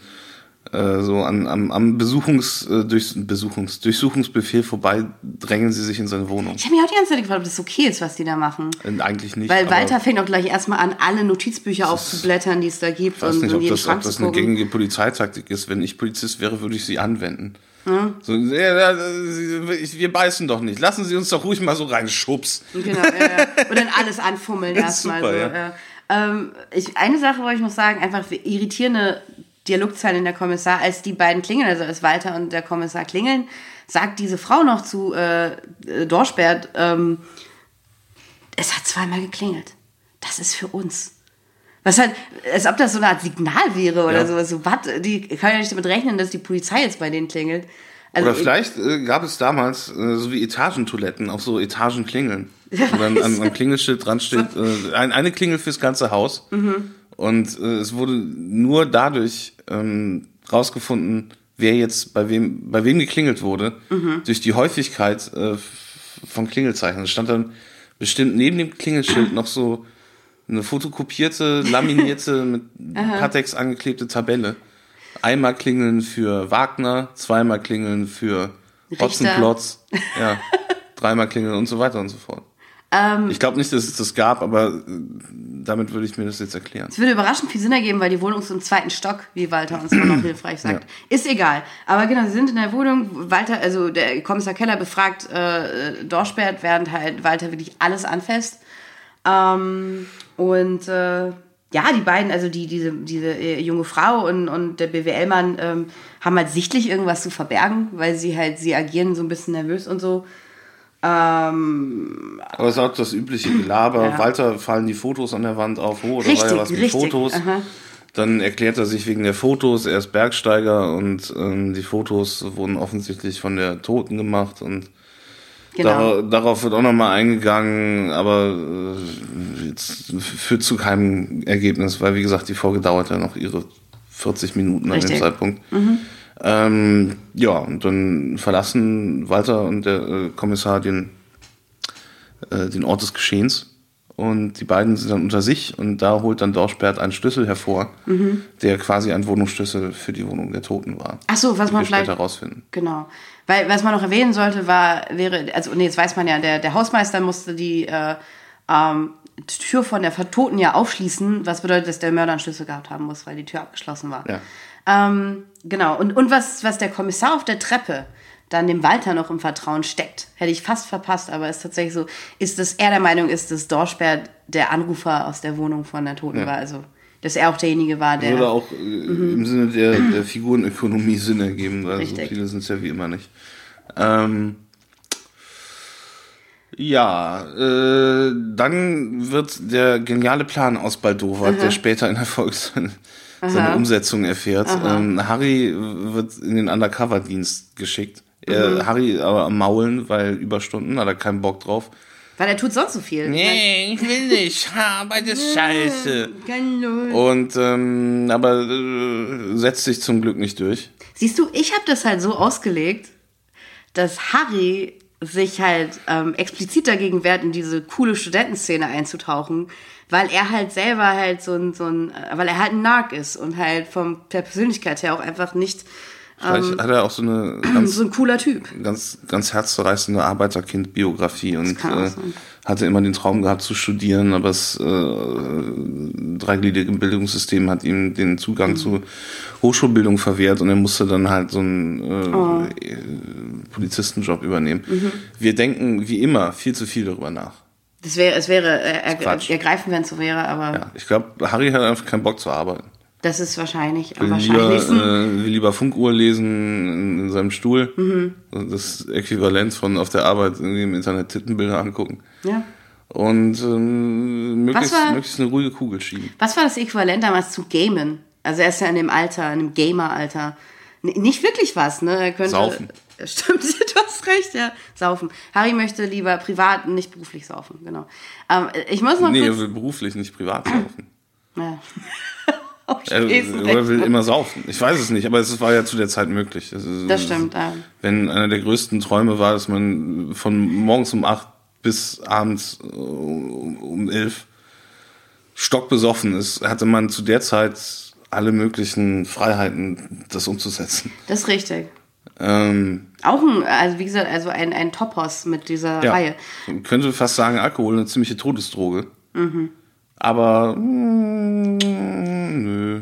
so an, am, am Besuchungs, äh, durch, Besuchungs, Durchsuchungsbefehl vorbei drängen sie sich in seine Wohnung. Ich habe mich auch die ganze Zeit gefragt, ob das okay ist, was die da machen. Äh, eigentlich nicht. Weil Walter fängt auch gleich erstmal an, alle Notizbücher aufzublättern, die es da gibt. Ich weiß und nicht, und ob jeden das, Schrank ob das zu eine gucken. gängige Polizeitaktik ist. Wenn ich Polizist wäre, würde ich sie anwenden. Hm? So, ja, wir beißen doch nicht. Lassen Sie uns doch ruhig mal so reinschubs. Genau, ja. Und dann alles anfummeln erstmal. So, ja. ja. ähm, ich, eine Sache wollte ich noch sagen, einfach irritierende Dialogzeilen in der Kommissar, als die beiden klingeln, also als Walter und der Kommissar klingeln, sagt diese Frau noch zu äh, Dorschbert, ähm, es hat zweimal geklingelt. Das ist für uns. Was halt, als ob das so eine Art Signal wäre oder ja. sowas. So, was? Die können ja nicht damit rechnen, dass die Polizei jetzt bei denen klingelt. Also oder vielleicht äh, gab es damals äh, so wie Etagentoiletten, auch so Etagenklingeln. Wo dann am, am Klingelschild dran steht, äh, ein, eine Klingel fürs ganze Haus. Mhm. Und äh, es wurde nur dadurch ähm, rausgefunden, wer jetzt bei wem bei wem geklingelt wurde, mhm. durch die Häufigkeit äh, von Klingelzeichen. Es stand dann bestimmt neben dem Klingelschild noch so eine fotokopierte, laminierte, mit Patex angeklebte Tabelle. Einmal klingeln für Wagner, zweimal klingeln für Hotzenplotz, ja, dreimal klingeln und so weiter und so fort. Ähm, ich glaube nicht, dass es das gab, aber äh, damit würde ich mir das jetzt erklären. Es würde überraschend viel Sinn ergeben, weil die Wohnung ist im zweiten Stock, wie Walter uns immer noch hilfreich sagt. Ja. Ist egal. Aber genau, sie sind in der Wohnung. Walter, also der Kommissar Keller befragt äh, Dorschbert, während halt Walter wirklich alles anfasst. Ähm, und äh, ja, die beiden, also die, diese, diese äh, junge Frau und, und der B W L-Mann ähm, haben halt sichtlich irgendwas zu verbergen, weil sie halt, sie agieren so ein bisschen nervös und so. Ähm, Aber es ist auch das übliche Gelaber. Ja. Walter fallen die Fotos an der Wand auf. Oh, da war ja was mit richtig. Fotos. Aha. Dann erklärt er sich wegen der Fotos. Er ist Bergsteiger und ähm, die Fotos wurden offensichtlich von der Toten gemacht. Und genau. da, darauf wird auch nochmal eingegangen, aber äh, jetzt führt zu keinem Ergebnis, weil, wie gesagt, die Folge dauert ja noch ihre vierzig Minuten an dem Zeitpunkt. Mhm. Ähm, ja, und dann verlassen Walter und der äh, Kommissar den, äh, den Ort des Geschehens und die beiden sind dann unter sich und da holt dann Dorschbert einen Schlüssel hervor, mhm. der quasi ein Wohnungsschlüssel für die Wohnung der Toten war. Ach so, was man wir vielleicht später rausfinden. Genau, weil was man noch erwähnen sollte, war wäre also nee, jetzt weiß man ja, der der Hausmeister musste die äh, ähm, Tür von der Toten ja aufschließen, was bedeutet, dass der Mörder einen Schlüssel gehabt haben muss, weil die Tür abgeschlossen war. Ja. Ähm, genau, und, und was, was der Kommissar auf der Treppe dann dem Walter noch im Vertrauen steckt, hätte ich fast verpasst, aber ist tatsächlich so, ist, dass er der Meinung ist, dass Dorschbert der Anrufer aus der Wohnung von der Toten ja. war, also dass er auch derjenige war, der... Würde auch äh, mhm. im Sinne der, der Figurenökonomie Sinn ergeben, weil Richtig. so viele sind es ja wie immer nicht. Ähm... Ja, äh, dann wird der geniale Plan ausbaldowert, der später in der Folge seine, seine Umsetzung erfährt. Ähm, Harry wird in den Undercover-Dienst geschickt. Er, mhm. Harry aber am Maulen, weil Überstunden, hat er keinen Bock drauf. Weil er tut sonst so viel. Nee, ich will nicht. Arbeit ist scheiße. Und, ähm, aber äh, setzt sich zum Glück nicht durch. Siehst du, ich habe das halt so ausgelegt, dass Harry sich halt ähm, explizit dagegen wehrt, in diese coole Studentenszene einzutauchen, weil er halt selber halt so ein, so ein weil er halt ein Narc ist und halt von der Persönlichkeit her auch einfach nicht Vielleicht ähm, hat er auch so eine ganz, so ein cooler Typ. Ganz, ganz herzzerreißende Arbeiterkind-Biografie und äh, hatte immer den Traum gehabt zu studieren, aber das äh, dreigliedrige Bildungssystem hat ihm den Zugang mhm. zu Hochschulbildung verwehrt und er musste dann halt so einen äh, oh. Polizistenjob übernehmen. Mhm. Wir denken wie immer viel zu viel darüber nach. Das wäre, es wäre er, ergreifend, wenn es so wäre, aber... Ja, ich glaube, Harry hat einfach keinen Bock zu arbeiten. Das ist wahrscheinlich am will wahrscheinlichsten. Lieber, äh, will lieber Funkuhr lesen in, in seinem Stuhl. Mhm. Das Äquivalent von auf der Arbeit irgendwie im Internet Tittenbilder angucken. Ja. Und ähm, möglichst, war, möglichst eine ruhige Kugel schieben. Was war das Äquivalent damals zu Gamen? Also er ist ja in dem Alter, in dem Gamer-Alter. N- nicht wirklich was, ne? Er könnte, saufen. Stimmt, du hast recht, ja. Saufen. Harry möchte lieber privat, nicht beruflich saufen, genau. Ähm, ich muss noch nee, kurz... er will beruflich, nicht privat saufen. Ja. Er oder will immer saufen. Ich weiß es nicht, aber es war ja zu der Zeit möglich. Das, ist, das stimmt, ja. Wenn einer der größten Träume war, dass man von morgens um acht bis abends um elf stockbesoffen ist, hatte man zu der Zeit alle möglichen Freiheiten, das umzusetzen. Das ist richtig. Ähm, Auch ein, also wie gesagt, also ein, ein Topos mit dieser ja, Reihe. Man könnte fast sagen, Alkohol eine ziemliche Todesdroge. Mhm. Aber mh, nö.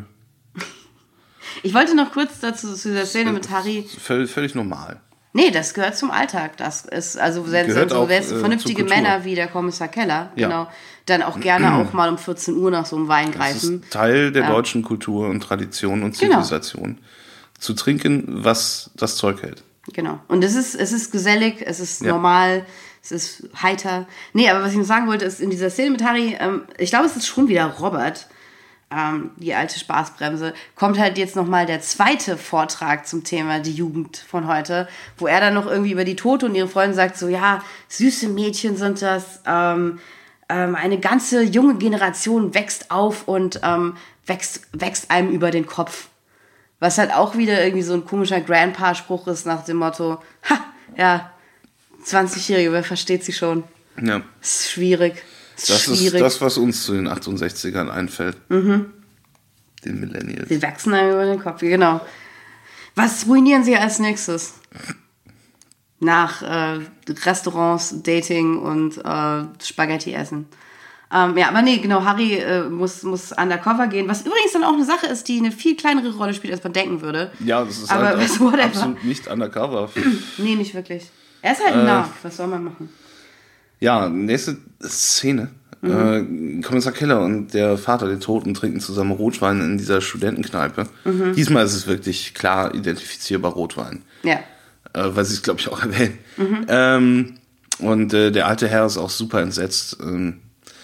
Ich wollte noch kurz dazu zu dieser Szene mit Harry. Völlig, völlig normal. Nee, das gehört zum Alltag. Das ist also selbst, gehört also, auch, selbst äh, vernünftige Männer wie der Kommissar Keller, ja. genau, dann auch gerne auch mal um vierzehn Uhr nach so einem Wein greifen. Das ist Teil der ja. deutschen Kultur und Tradition und Zivilisation. Genau. Zu trinken, was das Zeug hält. Genau. Und es ist, es ist gesellig, es ist ja. normal. Es ist heiter. Nee, aber was ich noch sagen wollte, ist in dieser Szene mit Harry, ähm, ich glaube, es ist schon wieder Robert, ähm, die alte Spaßbremse, kommt halt jetzt nochmal der zweite Vortrag zum Thema die Jugend von heute, wo er dann noch irgendwie über die Tote und ihre Freunde sagt so, ja, süße Mädchen sind das, ähm, ähm, eine ganze junge Generation wächst auf und ähm, wächst, wächst einem über den Kopf. Was halt auch wieder irgendwie so ein komischer Grandpa-Spruch ist nach dem Motto, ha, ja, zwanzigjährige, wer versteht sie schon? Ja. Das ist schwierig. Das, das ist schwierig. ist das, was uns zu den achtundsechzigern einfällt. Mhm. Den Millennials. Sie wachsen einem über den Kopf, genau. Was ruinieren sie als nächstes? nach äh, Restaurants, Dating und äh, Spaghetti essen. Ähm, ja, aber nee, genau, Harry äh, muss, muss undercover gehen, was übrigens dann auch eine Sache ist, die eine viel kleinere Rolle spielt, als man denken würde. Ja, das ist aber halt was, auch absolut nicht undercover. Nee, nicht wirklich. Er ist halt ein äh, Narr, was soll man machen? Ja, nächste Szene. Mhm. Äh, Kommissar Keller und der Vater, den Toten, trinken zusammen Rotwein in dieser Studentenkneipe. Mhm. Diesmal ist es wirklich klar identifizierbar Rotwein. Ja. Äh, weil sie es, glaube ich, auch erwähnen. Mhm. Ähm, und äh, der alte Herr ist auch super entsetzt, ähm,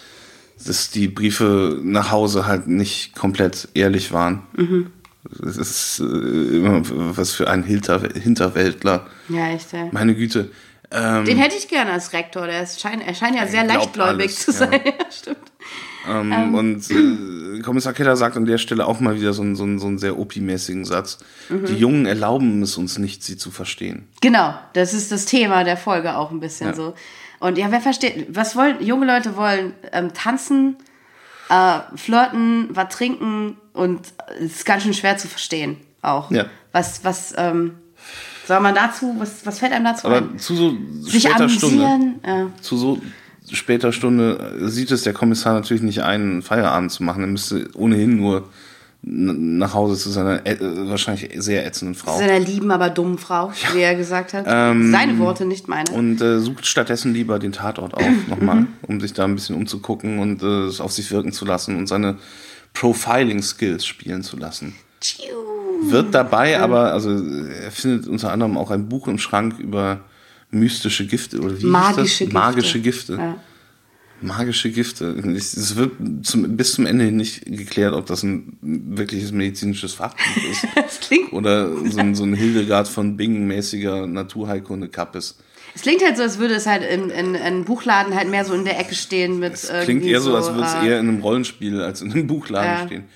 dass die Briefe nach Hause halt nicht komplett ehrlich waren. Mhm. Das ist äh, immer was für ein Hinter- Hinterwäldler. Ja, echt, ey. Meine Güte. Ähm, Den hätte ich gerne als Rektor. Der ist, scheint, er scheint ja sehr leichtgläubig alles, zu sein. Ja. Ja, stimmt. Ähm, ähm. Und äh, Kommissar Keller sagt an der Stelle auch mal wieder so einen, so einen, so einen sehr Opi-mäßigen Satz. Mhm. Die Jungen erlauben es uns nicht, sie zu verstehen. Genau, das ist das Thema der Folge auch ein bisschen ja. so. Und ja, wer versteht, was wollen, junge Leute wollen ähm, tanzen, äh, flirten, was trinken und es ist ganz schön schwer zu verstehen auch. Ja. Was, was, ähm, soll man dazu, was, was fällt einem dazu Aber ein? zu so Sich später amüsieren, Stunde, ja. zu so später Stunde sieht es der Kommissar natürlich nicht ein, Feierabend zu machen. Er müsste ohnehin nur nach Hause zu seiner äh, wahrscheinlich sehr ätzenden Frau. Zu seiner lieben, aber dummen Frau, ja. wie er gesagt hat. Ähm, Seine Worte, nicht meine. Und äh, sucht stattdessen lieber den Tatort auf, nochmal, um sich da ein bisschen umzugucken und äh, es auf sich wirken zu lassen und seine Profiling-Skills spielen zu lassen. Tschiu. Wird dabei ja. aber, also er findet unter anderem auch ein Buch im Schrank über mystische Gifte, oder wie Magische hieß das? Gifte. Magische Gifte. Ja. Magische Gifte. Es wird zum, bis zum Ende nicht geklärt, ob das ein wirkliches medizinisches Fachbuch ist. Das klingt oder so ein, so ein Hildegard von Bingen-mäßiger Naturheilkunde-Cup ist. Es klingt halt so, als würde es halt in, in, in einem Buchladen halt mehr so in der Ecke stehen mit. Es klingt eher so, als würde es äh, eher in einem Rollenspiel als in einem Buchladen ja. stehen.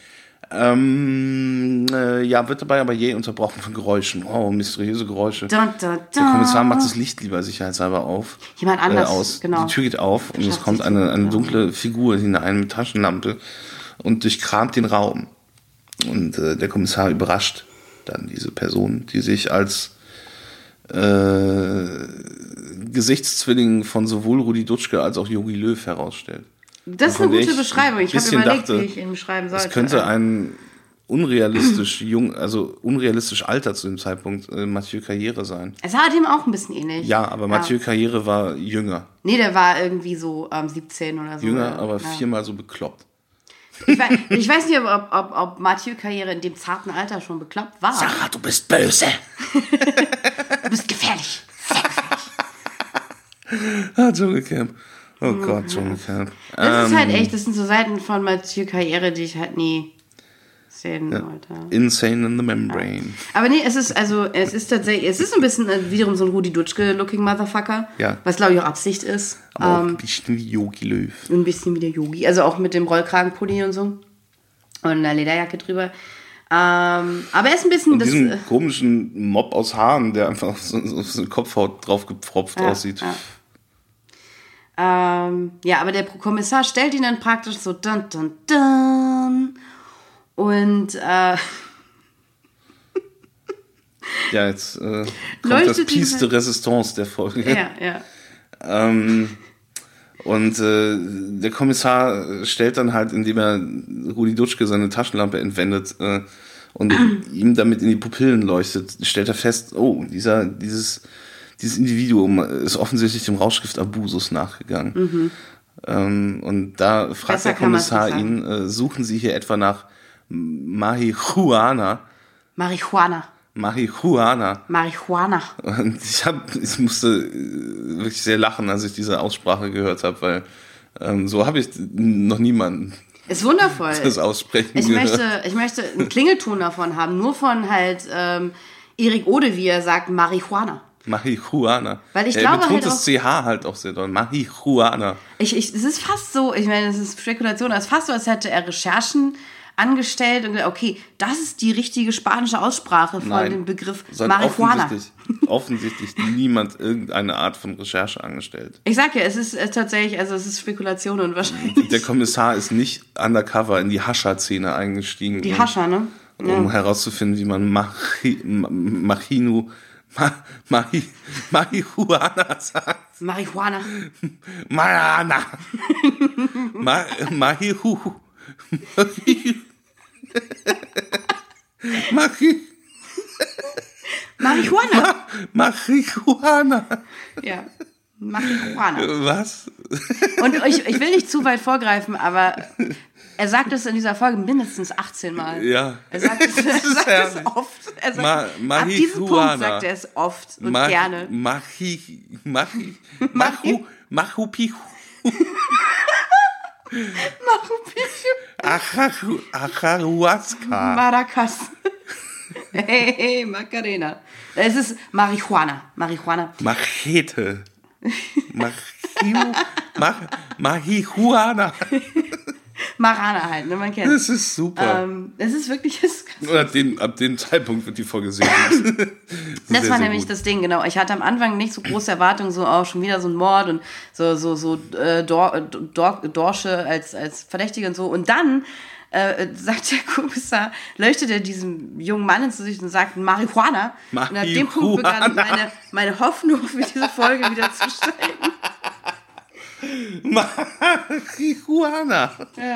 Ähm, äh, ja, wird dabei aber je unterbrochen von Geräuschen. Oh, mysteriöse Geräusche. Dun, dun, dun. Der Kommissar macht das Licht lieber sicherheitshalber auf. Jemand anders, äh, aus. genau. Die Tür geht auf und es kommt eine, eine dunkle Figur hinein mit Taschenlampe und durchkramt den Raum. Und äh, der Kommissar überrascht dann diese Person, die sich als äh, Gesichtszwilling von sowohl Rudi Dutschke als auch Jogi Löw herausstellt. Das ist eine gute Beschreibung. Ich habe überlegt, dachte, wie ich ihn beschreiben sollte. Es könnte ein unrealistisch jung, also unrealistisch Alter zu dem Zeitpunkt äh, Mathieu Carrière sein. Es sah dem auch ein bisschen ähnlich. Ja, aber Mathieu ja. Carrière war jünger. Nee, der war irgendwie so ähm, siebzehn oder so. Jünger, oder? aber ja. viermal so bekloppt. Ich weiß, ich weiß nicht, ob, ob, ob Mathieu Carrière in dem zarten Alter schon bekloppt war. Sarah, du bist böse. Du bist gefährlich. Sehr gefährlich. Ah, Dschungelcamp. Oh Gott, Dschungelcamp. Das ähm, ist halt echt, das sind so Seiten von Mathieu Carrière, die ich halt nie sehen ja. wollte. Insane in the Membrane. Ja. Aber nee, es ist, also, es ist tatsächlich, es ist ein bisschen äh, wiederum so ein Rudi Dutschke-looking Motherfucker. Ja. Was, glaube ich, auch Absicht ist. Aber ähm, auch ein bisschen wie Jogi Löw. Ein bisschen wie der Yogi. Also auch mit dem Rollkragenpulli und so. Und einer Lederjacke drüber. Ähm, aber er ist ein bisschen... Und das, diesen äh, komischen Mob aus Haaren, der einfach auf so, auf so eine Kopfhaut drauf gepfropft ja, aussieht. Ja. Ähm, ja, aber der Kommissar stellt ihn dann praktisch so dun, dun, dun. Und äh, ja, jetzt äh, kommt das Piece de Resistance der Folge. Ja, ja. ähm, und äh, der Kommissar stellt dann halt, indem er Rudi Dutschke seine Taschenlampe entwendet äh, und ihm damit in die Pupillen leuchtet, stellt er fest, oh, dieser, dieses Dieses Individuum ist offensichtlich dem Rauschgift Abusus nachgegangen. Mhm. Ähm, und da fragt Besser der Kommissar ihn, äh, suchen Sie hier etwa nach Marihuana? Marihuana. Marihuana. Marihuana. Und ich, hab, ich musste wirklich sehr lachen, als ich diese Aussprache gehört habe, weil ähm, so habe ich noch niemanden ist wundervoll. das aussprechen ich gehört. Möchte, ich möchte einen Klingelton davon haben, nur von halt ähm, Erik Ode, wie er sagt, Marihuana. Marihuana. Weil ich er glaube betont halt das C H halt auch sehr doll. Marihuana. Ich, ich, es ist fast so, ich meine, es ist Spekulation, es ist fast so, als hätte er Recherchen angestellt und gesagt, okay, das ist die richtige spanische Aussprache von Nein, dem Begriff so Marihuana. Offensichtlich, offensichtlich niemand irgendeine Art von Recherche angestellt. Ich sag ja, es ist äh, tatsächlich, also es ist Spekulation und wahrscheinlich. Der Kommissar ist nicht undercover in die Hascher-Szene eingestiegen. Die Hascher, ne? Um ja. herauszufinden, wie man Machi, Machinu Ma, Mahi, Marihuana sagt. Marihuana. Marihuana. Ma, Marihu. Mari, Marihuana. Ma, Marihuana. Ja, Marihuana. Was? Und ich, ich will nicht zu weit vorgreifen, aber er sagt es in dieser Folge mindestens achtzehn Mal. Ja. Er sagt es, er sagt es oft. Er sagt, Ma, ab diesem Punkt sagt er es oft und Ma, gerne. Machi, Machi, Machu, Machu Pichu. Machu Picchu. Acharu, Acharuasca. Maracas. Hey, hey, Macarena. Es ist Marihuana. Marihuana. Machete. Machiu, Mach, Marihuana. Marana halt, ne, man kennt. Das ist super. Ähm, es ist wirklich... Es Und ab dem, ab dem Zeitpunkt wird die Folge sehr gut. Das, das war nämlich gut. Das Ding, genau. Ich hatte am Anfang nicht so große Erwartungen, so auch schon wieder so ein Mord und so, so, so äh, Dor, Dor, Dorsche als, als Verdächtige und so. Und dann äh, sagt der Kommissar, leuchtet er diesem jungen Mann ins Gesicht und sagt Marihuana. Marihuana. Und ab dem Punkt begann meine, meine Hoffnung für diese Folge wieder zu steigen. Marihuana. Ja.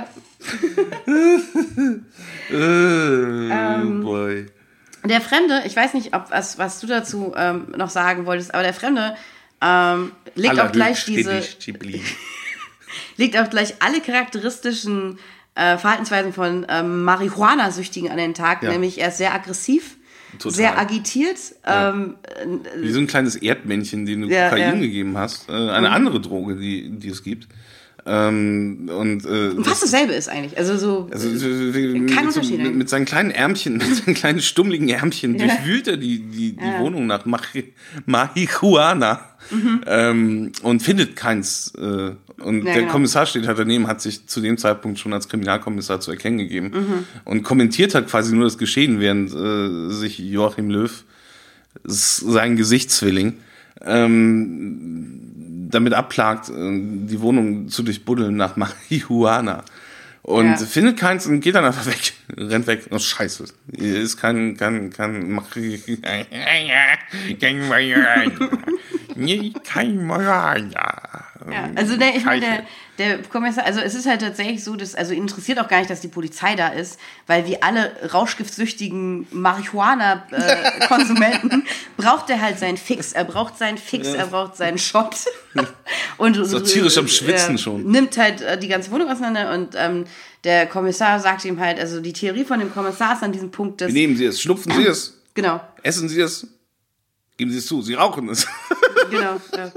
Oh, boy. Der Fremde, ich weiß nicht, ob was, was du dazu ähm, noch sagen wolltest, aber der Fremde ähm, legt auch gleich diese legt auch gleich alle charakteristischen äh, Verhaltensweisen von ähm, Marihuana-Süchtigen an den Tag, ja. Nämlich er ist sehr aggressiv, total. Sehr agitiert. Ja. Ähm, Wie so ein kleines Erdmännchen, dem du ja, Kokain ja. gegeben hast. Äh, eine mhm. andere Droge, die, die es gibt. Ähm, und, äh, und fast dasselbe ist eigentlich. Also so also, kein mit, Unterschied. So, mit, mit seinen kleinen Ärmchen, mit seinen kleinen stummligen Ärmchen ja. durchwühlt er die, die, die ja. Wohnung nach Marihuana mhm. ähm, und findet keins. Äh, und ja, der genau. Kommissar steht halt daneben, hat sich zu dem Zeitpunkt schon als Kriminalkommissar zu erkennen gegeben mhm. und kommentiert halt quasi nur das Geschehen, während äh, sich Joachim Löw, sein Gesichtszwilling, ähm, damit abplagt, die Wohnung zu durchbuddeln nach Marihuana. Und ja. findet keins und geht dann einfach weg. Rennt weg. Oh, scheiße. Hier ist kein, kein, kein Marihuana. Kein Marihuana. Ja, also der, ich meine, der, der Kommissar, also es ist halt tatsächlich so, dass, also ihn interessiert auch gar nicht, dass die Polizei da ist, weil wie alle rauschgiftsüchtigen Marihuana-Konsumenten äh, braucht er halt seinen Fix. Er braucht seinen Fix, er braucht seinen Shot. Und so tierisch am Schwitzen äh, schon. Nimmt halt äh, die ganze Wohnung auseinander und ähm, der Kommissar sagt ihm halt, also die Theorie von dem Kommissar ist an diesem Punkt, dass... Wie nehmen Sie es? Schnupfen Sie es? Genau. Essen Sie es? Geben Sie es zu, Sie rauchen es. Genau, ja.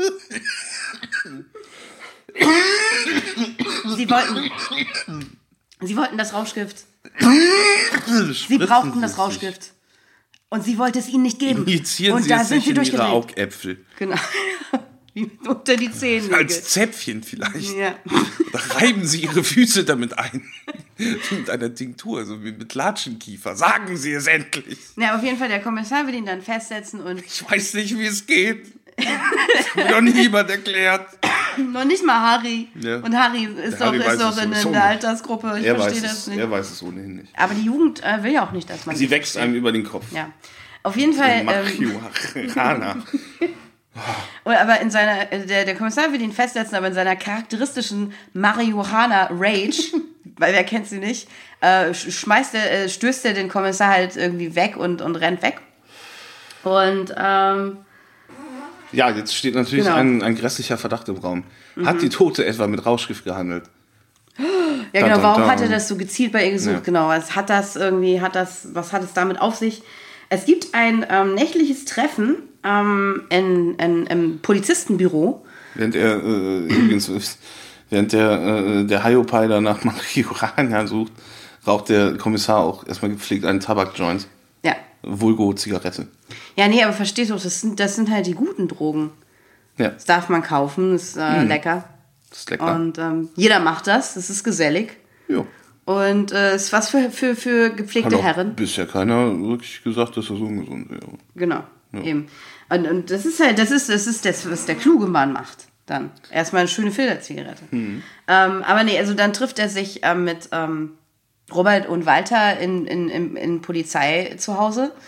Sie wollten, sie wollten das Rauschgift. Sie brauchten das Rauschgift. Und sie wollte es ihnen nicht geben. Injizieren und Sie da es sind nicht sie in durchgedreht. Ihre Augäpfel. Genau. Unter die Zähne. Als Zäpfchen vielleicht. Ja. Da reiben Sie Ihre Füße damit ein. Mit einer Tinktur, so wie mit Latschenkiefer. Sagen Sie es endlich. Ja, auf jeden Fall, der Kommissar will ihn dann festsetzen und... Ich weiß nicht, wie es geht. Das hat mir noch nie jemand erklärt. Noch nicht mal Harry. Ja. Und Harry ist Harry doch, ist doch in der Altersgruppe. Ich er verstehe das es, nicht. Er weiß es ohnehin nicht. Aber die Jugend äh, will ja auch nicht, dass man... Sie wächst einem über den Kopf. Ja. Auf jeden Fall... Marihuana. Ähm, aber in seiner... Der, der Kommissar will ihn festsetzen, aber in seiner charakteristischen Marihuana-Rage, weil wer kennt sie nicht, äh, schmeißt er, äh, stößt er den Kommissar halt irgendwie weg und, und rennt weg. Und... Ähm, Ja, jetzt steht natürlich genau. ein, ein grässlicher Verdacht im Raum. Mhm. Hat die Tote etwa mit Rauschgift gehandelt? Ja, genau. Warum hat er das so gezielt bei ihr gesucht? Ja. Genau. Was hat das irgendwie, hat das, was hat es damit auf sich? Es gibt ein ähm, nächtliches Treffen ähm, in, in, im Polizistenbüro. Während er, äh, übrigens, während der, äh, der Hiopai da nach Marihuana sucht, raucht der Kommissar auch erstmal gepflegt einen Tabakjoint. Ja. Vulgo Zigarette. Ja, nee, aber verstehst du, das sind, das sind halt die guten Drogen. Ja. Das darf man kaufen, das ist äh, mhm. lecker. Das ist lecker. Und ähm, jeder macht das, das ist gesellig. Ja. Und es äh, ist was für, für, für gepflegte Hat auch Herren. Bisher keiner wirklich gesagt, dass das ungesund wäre. Genau, ja. eben. Und, und das ist halt, das ist, das ist das, was der kluge Mann macht. Dann erstmal eine schöne Filterzigarette. Mhm. Ähm, aber nee, also dann trifft er sich ähm, mit ähm, Robert und Walter in, in, in, in Polizei zu Hause.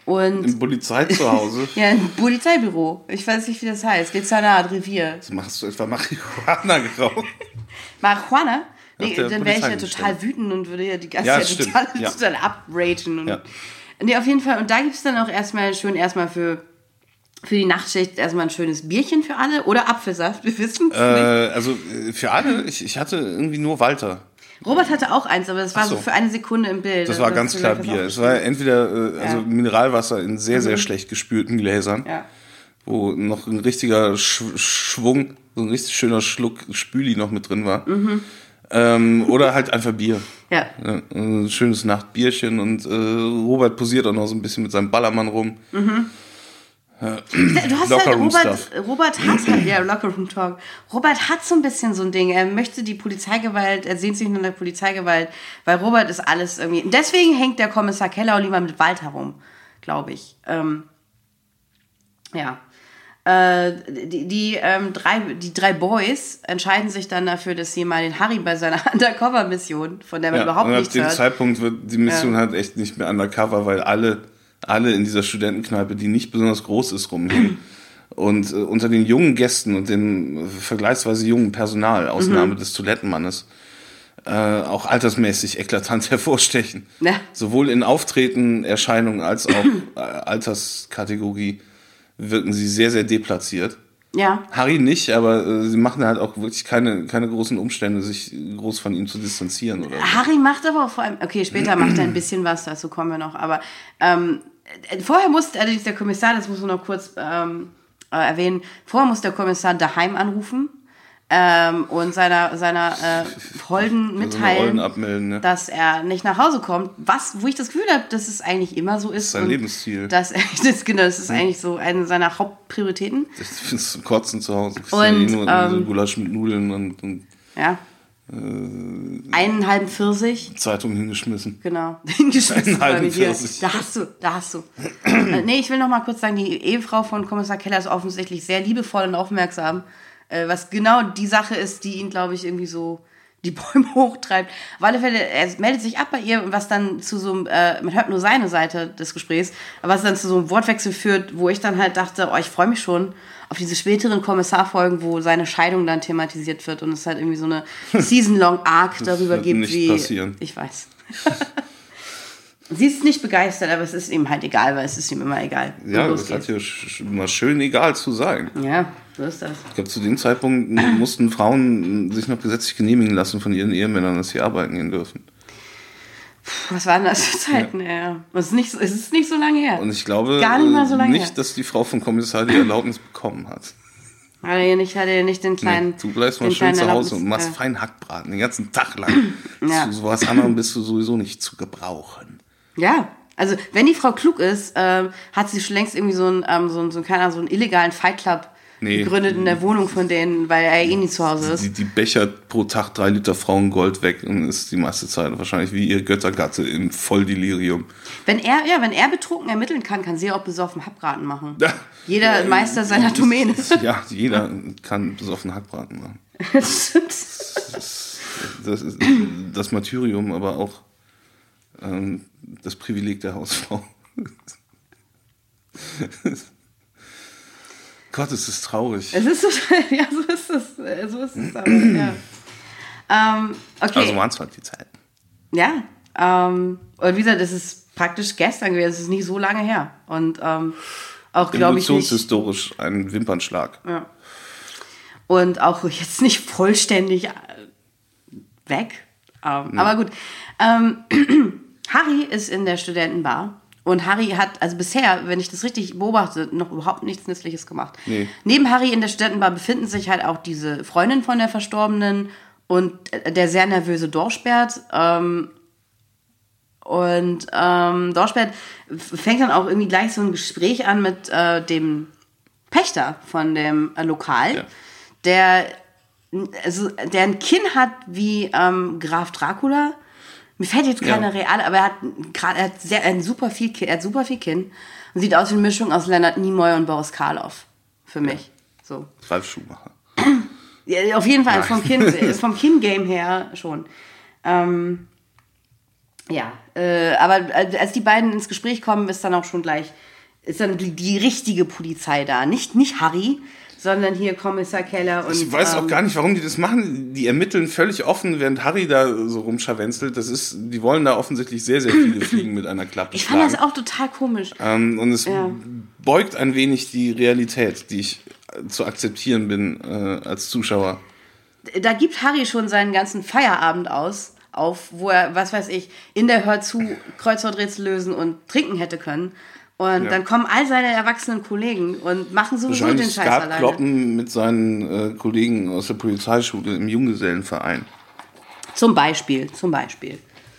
Und Im Polizei zu Hause? ja, im Polizeibüro. Ich weiß nicht, wie das heißt. Dezernat, Revier. Was machst du etwa Marihuana geraucht? Marihuana? Nee, der dann wäre ich ja Polizeistelle. total wütend und würde ja die ganze Ja, Zeit stimmt. total, Ja. total upragen. Und, Ja. nee, auf jeden Fall. Und da gibt es dann auch erstmal schön erstmal für, für die Nachtschicht erstmal ein schönes Bierchen für alle oder Apfelsaft. Wir wissen es Äh, nicht. also äh, für alle, ich, ich hatte irgendwie nur Walter. Robert hatte auch eins, aber das war Ach so. so für eine Sekunde im Bild. Das war Also ganz klar vielleicht Bier. das Es auch war entweder äh, also Ja. Mineralwasser in sehr, sehr schlecht gespülten Gläsern, Ja. wo noch ein richtiger Sch Schwung, so ein richtig schöner Schluck Spüli noch mit drin war. Ähm, oder halt einfach Bier. Ja. Ja, ein schönes Nachtbierchen und äh, Robert posiert auch noch so ein bisschen mit seinem Ballermann rum. Ja. Du hast Locker halt, Room Robert, Stuff. Robert hat halt, ja, Locker Room Talk. Robert hat so ein bisschen so ein Ding. Er möchte die Polizeigewalt, er sehnt sich nach der Polizeigewalt, weil Robert ist alles irgendwie. Deswegen hängt der Kommissar Keller auch lieber mit Walter rum, glaube ich. Ähm, ja. Äh, die, die, ähm, drei, die drei Boys entscheiden sich dann dafür, dass sie mal den Harry bei seiner Undercover-Mission, von der man Ja, überhaupt und ab nichts dem hört. Zeitpunkt wird die Mission Ja. halt echt nicht mehr undercover, weil alle, alle in dieser Studentenkneipe, die nicht besonders groß ist, rumhängen. Und äh, unter den jungen Gästen und dem äh, vergleichsweise jungen Personal, Ausnahme Mhm. des Toilettenmannes, äh, auch altersmäßig eklatant hervorstechen. Ja. Sowohl in Auftreten, Erscheinungen als auch äh, Alterskategorie wirken sie sehr, sehr deplatziert. Ja. Harry nicht, aber äh, sie machen halt auch wirklich keine, keine großen Umstände, sich groß von ihm zu distanzieren oder so. Harry macht aber auch vor allem, okay, später macht er ein bisschen was, dazu kommen wir noch, aber ähm, vorher muss also der Kommissar, das muss man noch kurz ähm, äh, erwähnen, vorher muss der Kommissar daheim anrufen ähm, und seiner, seiner äh, Holden Also mitteilen, Rollen abmelden, ne? dass er nicht nach Hause kommt, was, wo ich das Gefühl habe, dass es eigentlich immer so ist. Sein und Lebensziel. Dass, das, genau, das ist eigentlich so eine seiner Hauptprioritäten. Ich finde es zum Kotzen zu Hause. Ich Und, sehe eh nur ähm, so Gulasch mit Nudeln und, und Ja. Einen halben Pfirsich. Zeitung hingeschmissen. Genau, hingeschmissen. Einen halben bei mir. Pfirsich. Da hast du, da hast du. äh, nee, ich will noch mal kurz sagen, die Ehefrau von Kommissar Keller ist offensichtlich sehr liebevoll und aufmerksam, äh, was genau die Sache ist, die ihn, glaube ich, irgendwie so die Bäume hochtreibt. Auf alle Fälle, er meldet sich ab bei ihr, was dann zu so einem, äh, man hört nur seine Seite des Gesprächs, aber was dann zu so einem Wortwechsel führt, wo ich dann halt dachte, oh, ich freue mich schon auf diese späteren Kommissarfolgen, wo seine Scheidung dann thematisiert wird und es halt irgendwie so eine Season-long-Arc darüber wird gibt, nicht wie... passieren. Ich weiß. Sie ist nicht begeistert, aber es ist ihm halt egal, weil es ist ihm immer egal. wie Ja, los das hat geht's. ja sch- mal schön egal zu sein. Ja, so ist das. Ich glaube, zu dem Zeitpunkt mussten Frauen sich noch gesetzlich genehmigen lassen von ihren Ehemännern, dass sie arbeiten gehen dürfen. Puh, was waren das für Zeiten, ja. Es ist nicht so, es ist nicht so lange her. Und ich glaube Gar nicht mal so lange nicht, her. dass die Frau vom Kommissar die Erlaubnis bekommen hat. Hat er nicht, hat er nicht den kleinen... Nee, du bleibst mal den schön kleinen zu Hause und Erlaubnis- machst äh, fein Hackbraten den ganzen Tag lang. Ja. Zu sowas anderem bist du sowieso nicht zu gebrauchen. Ja, also wenn die Frau klug ist, ähm, hat sie schon längst irgendwie so einen, ähm, so einen, so einen, keine Ahnung, so einen illegalen Fight Club Nee. gegründet in der Wohnung von denen, weil er eh nicht zu Hause ist. Die, die bechert pro Tag drei Liter Frauengold weg und ist die meiste Zeit wahrscheinlich wie ihr Göttergatte im Volldelirium. Wenn er, ja, wenn er betrunken ermitteln kann, kann sie auch besoffen Hackbraten machen. Ja. Jeder Meister seiner Domäne. Ja, jeder kann besoffen Hackbraten machen. Das ist das Martyrium, aber auch ähm, das Privileg der Hausfrau. Gott, es ist traurig. Es ist so, ja, so ist es, äh, so ist es aber, ja. Ähm, okay. Also waren es halt die Zeiten. Ja, ähm, und wie gesagt, das ist praktisch gestern gewesen, es ist nicht so lange her. Und ähm, auch, glaube ich, nicht... Evolutionshistorisch ein Wimpernschlag. Ja. Und auch jetzt nicht vollständig äh, weg. Ähm, aber gut. Ähm, Harry ist in der Studentenbar. Und Harry hat, also bisher, wenn ich das richtig beobachte, noch überhaupt nichts Nützliches gemacht. Nee. Neben Harry in der Studentenbar befinden sich halt auch diese Freundin von der Verstorbenen und der sehr nervöse Dorschbert. Ähm, und ähm, Dorschbert fängt dann auch irgendwie gleich so ein Gespräch an mit äh, dem Pächter von dem äh, Lokal, Ja. der, also, der ein Kinn hat wie ähm, Graf Dracula. Mir fällt jetzt keine Ja. reale, aber er hat gerade, er hat sehr, ein super viel Kinn, er hat super viel Kinn und sieht aus wie eine Mischung aus Leonard Nimoy und Boris Karloff. Für mich. So. Ralf Schumacher. Ja, auf jeden Fall, Nein. vom Kinn, vom Kinn-Game her schon. Ähm, Ja, äh, aber als die beiden ins Gespräch kommen, ist dann auch schon gleich, ist dann die, die richtige Polizei da. Nicht, nicht Harry, sondern hier Kommissar Keller und... Ich weiß ähm, auch gar nicht, warum die das machen. Die ermitteln völlig offen, während Harry da so rumscharwenzelt. Das ist, die wollen da offensichtlich sehr, sehr viele Fliegen mit einer Klappe Ich fand schlagen. das auch total komisch. Ähm, und es Ja. beugt ein wenig die Realität, die ich zu akzeptieren bin äh, als Zuschauer. Da gibt Harry schon seinen ganzen Feierabend aus, auf, wo er, was weiß ich, in der Hör zu Kreuzworträtsel lösen und trinken hätte können. Und Ja. dann kommen all seine erwachsenen Kollegen und machen sowieso den Wahrscheinlich Scheiß alleine. Skatkloppen mit seinen äh, Kollegen aus der Polizeischule im Junggesellenverein. Zum Beispiel, zum Beispiel.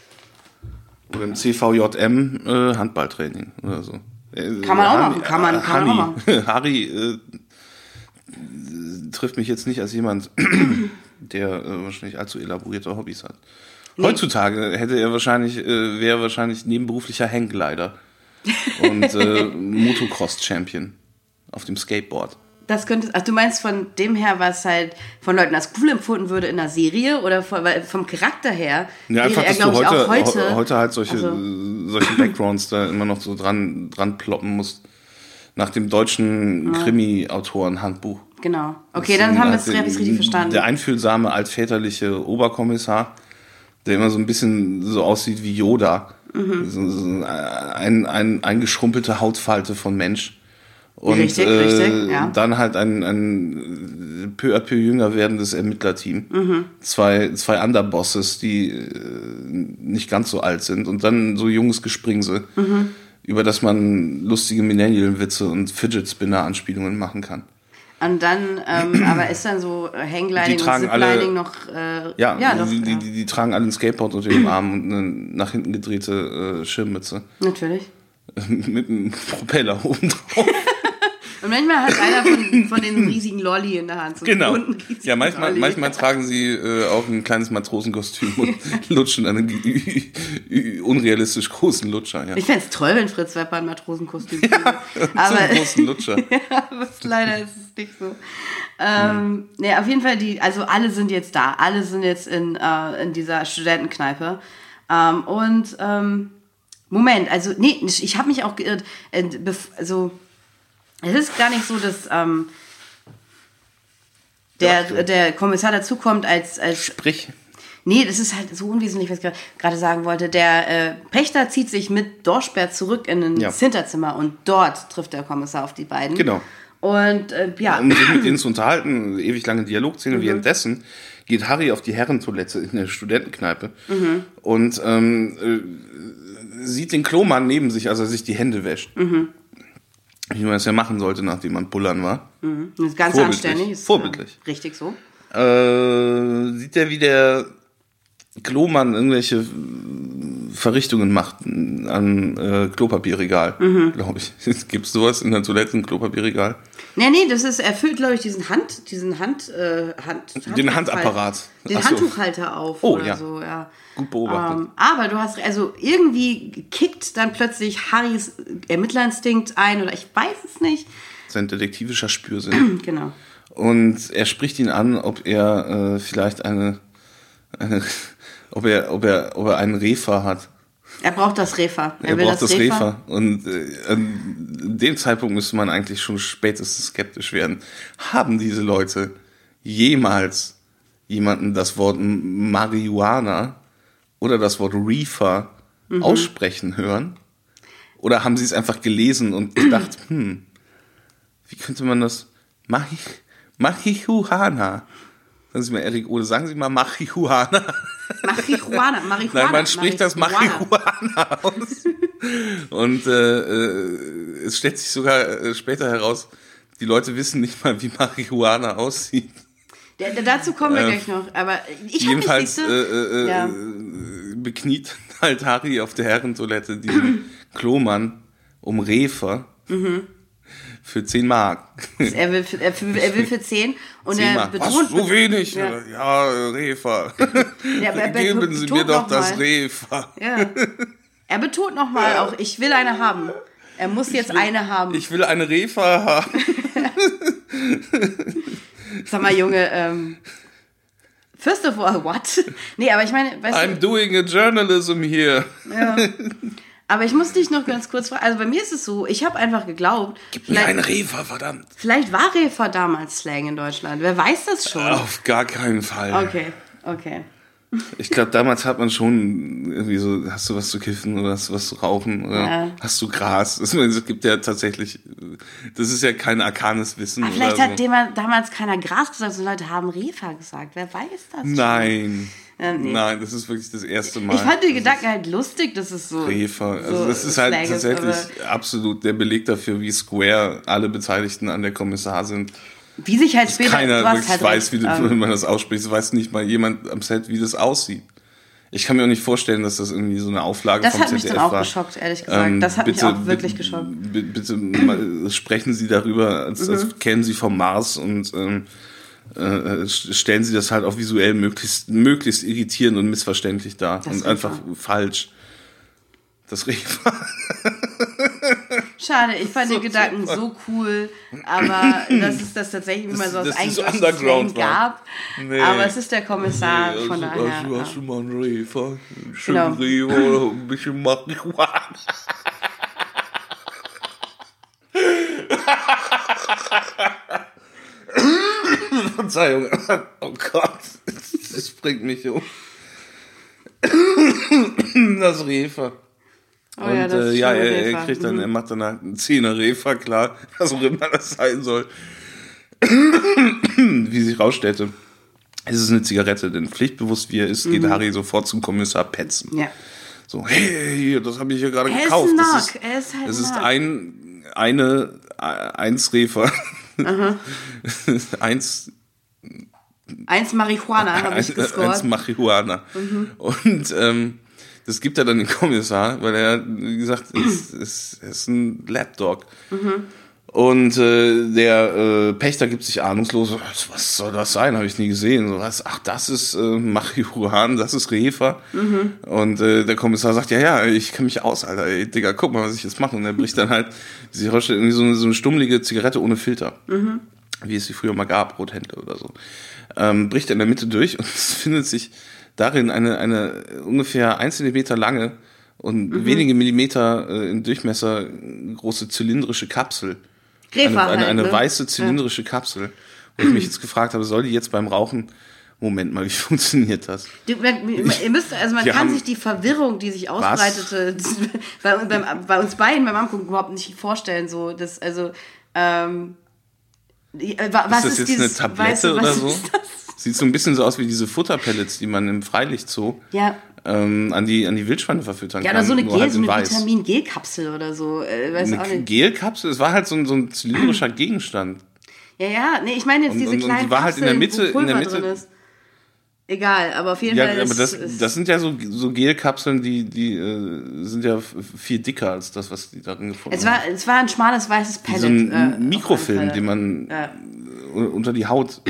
Oder im C V J M äh, Handballtraining oder so. Äh, Kann man auch Harry- machen, kann man- kann man auch Harry, Harry äh, trifft mich jetzt nicht als jemand, der äh, wahrscheinlich allzu elaborierte Hobbys hat. Nee. Heutzutage hätte er wahrscheinlich, äh, wäre wahrscheinlich nebenberuflicher Hangglider und äh, Motocross-Champion auf dem Skateboard. Das könnte, ach, du meinst von dem her, was halt von Leuten als cool empfunden würde in einer Serie oder von, weil vom Charakter her Ja, wäre einfach, er, dass du glaube ich, heute, auch heute... he- heute halt solche, also- solche Backgrounds da immer noch so dran, dran ploppen musst. Nach dem deutschen Krimi-Autoren-Handbuch. Genau. Okay, dann haben wir es halt richtig verstanden. Der einfühlsame, altväterliche Oberkommissar, der immer so ein bisschen so aussieht wie Yoda. Mhm. So, so ein, ein, ein geschrumpelte Hautfalte von Mensch. Und Richtig, äh, richtig, ja. dann halt ein, ein peu à peu jünger werdendes Ermittlerteam. Mhm. Zwei, zwei Underbosses, die äh, nicht ganz so alt sind. Und dann so junges Gespringse, Mhm. über das man lustige Millennial-Witze und Fidget-Spinner-Anspielungen machen kann. Und dann, ähm, aber ist dann so Hanggliding Die und tragen alle- Ziplining noch... Äh, Ja, ja, doch, die, ja. die, die, die tragen alle ein Skateboard unter dem Arm und eine nach hinten gedrehte äh, Schirmmütze. Natürlich. Mit einem Propeller oben drauf. Und manchmal hat einer von, von den riesigen Lolli in der Hand. So Genau. einen riesigen Ja, manchmal, Lolli. manchmal tragen sie äh, auch ein kleines Matrosenkostüm und lutschen einen ü- ü- unrealistisch großen Lutscher. Ja. Ich fände es toll, wenn Fritz Wepper ein Matrosenkostüm trüge. Ja, so aber, einen großen Lutscher. ja, aber es- leider ist es nicht so. Ähm, nee, auf jeden Fall, die, also alle sind jetzt da. Alle sind jetzt in, äh, in dieser Studentenkneipe. Ähm, und ähm, Moment, also, nee, ich habe mich auch geirrt. Äh, bef- also, es ist gar nicht so, dass ähm, der, Ja. der Kommissar dazukommt als, als Sprich. Nee, das ist halt so unwesentlich, was ich gra- gerade sagen wollte. Der äh, Pächter zieht sich mit Dorschbär zurück in ein Ja. Hinterzimmer und dort trifft der Kommissar auf die beiden. Genau. Und äh, ja, Um sich mit denen zu unterhalten, ewig lange Dialogszene. Mhm. Währenddessen geht Harry auf die Herrentoilette in der Studentenkneipe Mhm. und ähm, äh, sieht den Klomann neben sich, als er sich die Hände wäscht. Mhm. Wie man es ja machen sollte, nachdem man pullern war. das ist ganz Vorbildlich. anständig. Ist, Vorbildlich. Äh, richtig so. Äh, sieht er, wie der Klomann irgendwelche äh, Verrichtungen macht an äh, Klopapierregal, Mhm. glaube ich. Gibt es sowas in der Toilette, ein Klopapierregal? Nee, nee, das ist, er füllt, glaube ich, diesen Hand, diesen Hand, äh, Hand, Den Handapparat. Den Ach so. Handtuchhalter auf Oh, oder ja. so, ja. Gut beobachtet. Ähm, aber du hast, also irgendwie kickt dann plötzlich Harrys Ermittlerinstinkt ein oder ich weiß es nicht. Sein detektivischer Spürsinn. Genau. Und er spricht ihn an, ob er äh, vielleicht eine, eine ob er, ob er, ob er einen Refa hat. Er braucht das Refa. Er, will braucht das Refa. Refa. Und äh, an dem Zeitpunkt müsste man eigentlich schon spätestens skeptisch werden. Haben diese Leute jemals jemanden das Wort Marihuana oder das Wort Reefer Mhm. aussprechen hören? Oder haben sie es einfach gelesen und gedacht, hm, wie könnte man das? Machi, Marihuana. Sagen Sie mal, Erik Ode, sagen Sie mal Marihuana. Marihuana, Marihuana. Nein, man spricht das Marihuana aus. Und äh, äh, es stellt sich sogar äh, später heraus, die Leute wissen nicht mal, wie Marihuana aussieht. Der, der, dazu kommen wir Äh, gleich noch. Aber ich habe mich Jedenfalls siehste, äh, äh, ja. bekniet halt Harry auf der Herrentoilette diesen Klomann um Refer Mhm. für zehn Mark. er, will für, er, für, er will für zehn und zehn er Mark. betont... Was, so wenig? Ja. Ja, ja Refer. Ja, aber er Geben betont Sie mir doch noch das mal. Refer. Ja. Er betont nochmal auch, ich will eine haben. Er muss jetzt will, eine haben. Ich will eine Refer haben. Sag mal, Junge, ähm, First of all, what? Nee, aber ich meine... Weißt I'm du, doing a journalism here. Ja. Aber ich muss dich noch ganz kurz fragen. Also bei mir ist es so, ich habe einfach geglaubt... Gib mir einen Refa, verdammt. Vielleicht war Refa damals Slang in Deutschland. Wer weiß das schon? Auf gar keinen Fall. Okay, okay. Ich glaube, damals hat man schon irgendwie so, hast du was zu kiffen oder hast du was zu rauchen oder Ja. hast du Gras? Es gibt ja tatsächlich, das ist ja kein arkanes Wissen. Aber vielleicht oder hat so. dem damals keiner Gras gesagt, sondern Leute haben Refa gesagt. Wer weiß das schon? Nein. Ja, nee. Nein, das ist wirklich das erste Mal. Ich fand den Gedanken halt lustig, dass es so... Refa. Also so das ist halt Slang ist, tatsächlich absolut der Beleg dafür, wie square alle Beteiligten an der Kommissar sind. Wie sich halt später... Keiner du hast wirklich halt weiß, wie recht, du, ähm, man das ausspricht. Es weiß nicht mal jemand am Set, wie das aussieht. Ich kann mir auch nicht vorstellen, dass das irgendwie so eine Auflage Das vom hat mich Z D F dann auch war. geschockt, ehrlich gesagt. Ähm, Das hat bitte, mich auch wirklich bitte, geschockt. Bitte, bitte mal, sprechen Sie darüber, als, als Mhm. kennen Sie vom Mars und ähm, äh, stellen Sie das halt auch visuell möglichst, möglichst irritierend und missverständlich dar. Das Und Refa. einfach falsch. Das Refa. Schade, ich fand So den Gedanken super. so cool, aber dass es das tatsächlich immer so aus dass das so eingedeutschtem Slang underground war. gab. Nee. Aber es ist der Kommissar, Nee, von also, daher... also, hast du mal einen Refa? Ein Genau. schönen Refa oder ein bisschen Marihuana. Verzeihung. Oh Gott. Das bringt mich um. Das Refa. Oh Und ja, das äh, ist ja, schon er, eine er Refa. kriegt dann, Mhm. er macht dann halt einen Zehner Refa, klar, was auch immer das sein soll. Wie sich rausstellte, ist es eine Zigarette, denn pflichtbewusst wie er ist, geht Harry sofort zum Kommissar Petzen. Ja. So, hey, hier, das habe ich hier gerade Er ist gekauft. ein Das Nark, ist, er ist halt das ein ist Nark. ein, eine, eins Refa. eins, Eins Marihuana, habe ich eins gescored. Marihuana. Und ähm, das gibt er dann den Kommissar, weil er, wie gesagt, ist, ist, ist ein Lapdog. Und äh, der äh, Pächter gibt sich ahnungslos, was, was soll das sein? Habe ich nie gesehen. So, was? Ach, das ist äh, Marihuana, das ist Refa. Und äh, der Kommissar sagt, ja, ja, ich kenne mich aus, Alter. Ey, Digga, guck mal, was ich jetzt mache. Und er bricht dann halt, wie sich rausstellt, irgendwie so eine, so eine stummelige Zigarette ohne Filter. Wie es sie früher mal gab, Rothändler oder so. Ähm, bricht er in der Mitte durch und es findet sich darin eine, eine ungefähr ein Zentimeter lange und Mhm. wenige Millimeter äh, im Durchmesser große zylindrische Kapsel. Refa Eine, eine, halt, eine ne? weiße zylindrische Kapsel. Wo ich mich jetzt gefragt habe, soll die jetzt beim Rauchen, Moment mal, wie funktioniert das? Du, man, ihr müsst, also man Wir kann haben- sich die Verwirrung, die sich ausbreitete, bei, beim, bei uns beiden beim Angucken überhaupt nicht vorstellen. So, das, also, ähm, die- äh, wa- was ist ist, das jetzt dieses, eine Tablette weißt du, oder was so? ist das? Sieht so ein bisschen so aus wie diese Futterpellets, die man im Freilichtzoo Ja. ähm, an, die, an die Wildschweine verfüttern Ja, kann. oder so eine nur Gel, halt so in eine weiß. Vitamin-G-Kapsel oder so. Äh, weiß auch Eine nicht. Gelkapsel? Es war halt so ein, so ein zylindrischer Gegenstand. Ja, ja, nee, ich meine jetzt Und- diese und- und kleinen die war halt in der Kapseln, Mitte- wo in der Pulver Mitte- drin ist. Egal, aber auf jeden Ja, Fall aber ist, das, ist das sind ja so, so Gelkapseln, die, die äh, sind ja f- viel dicker als das, was die darin gefunden es war, haben. es war ein schmales weißes Pellet. So ein äh, auf alle Mikrofilm, Fälle. den man Ja. äh, unter die Haut äh,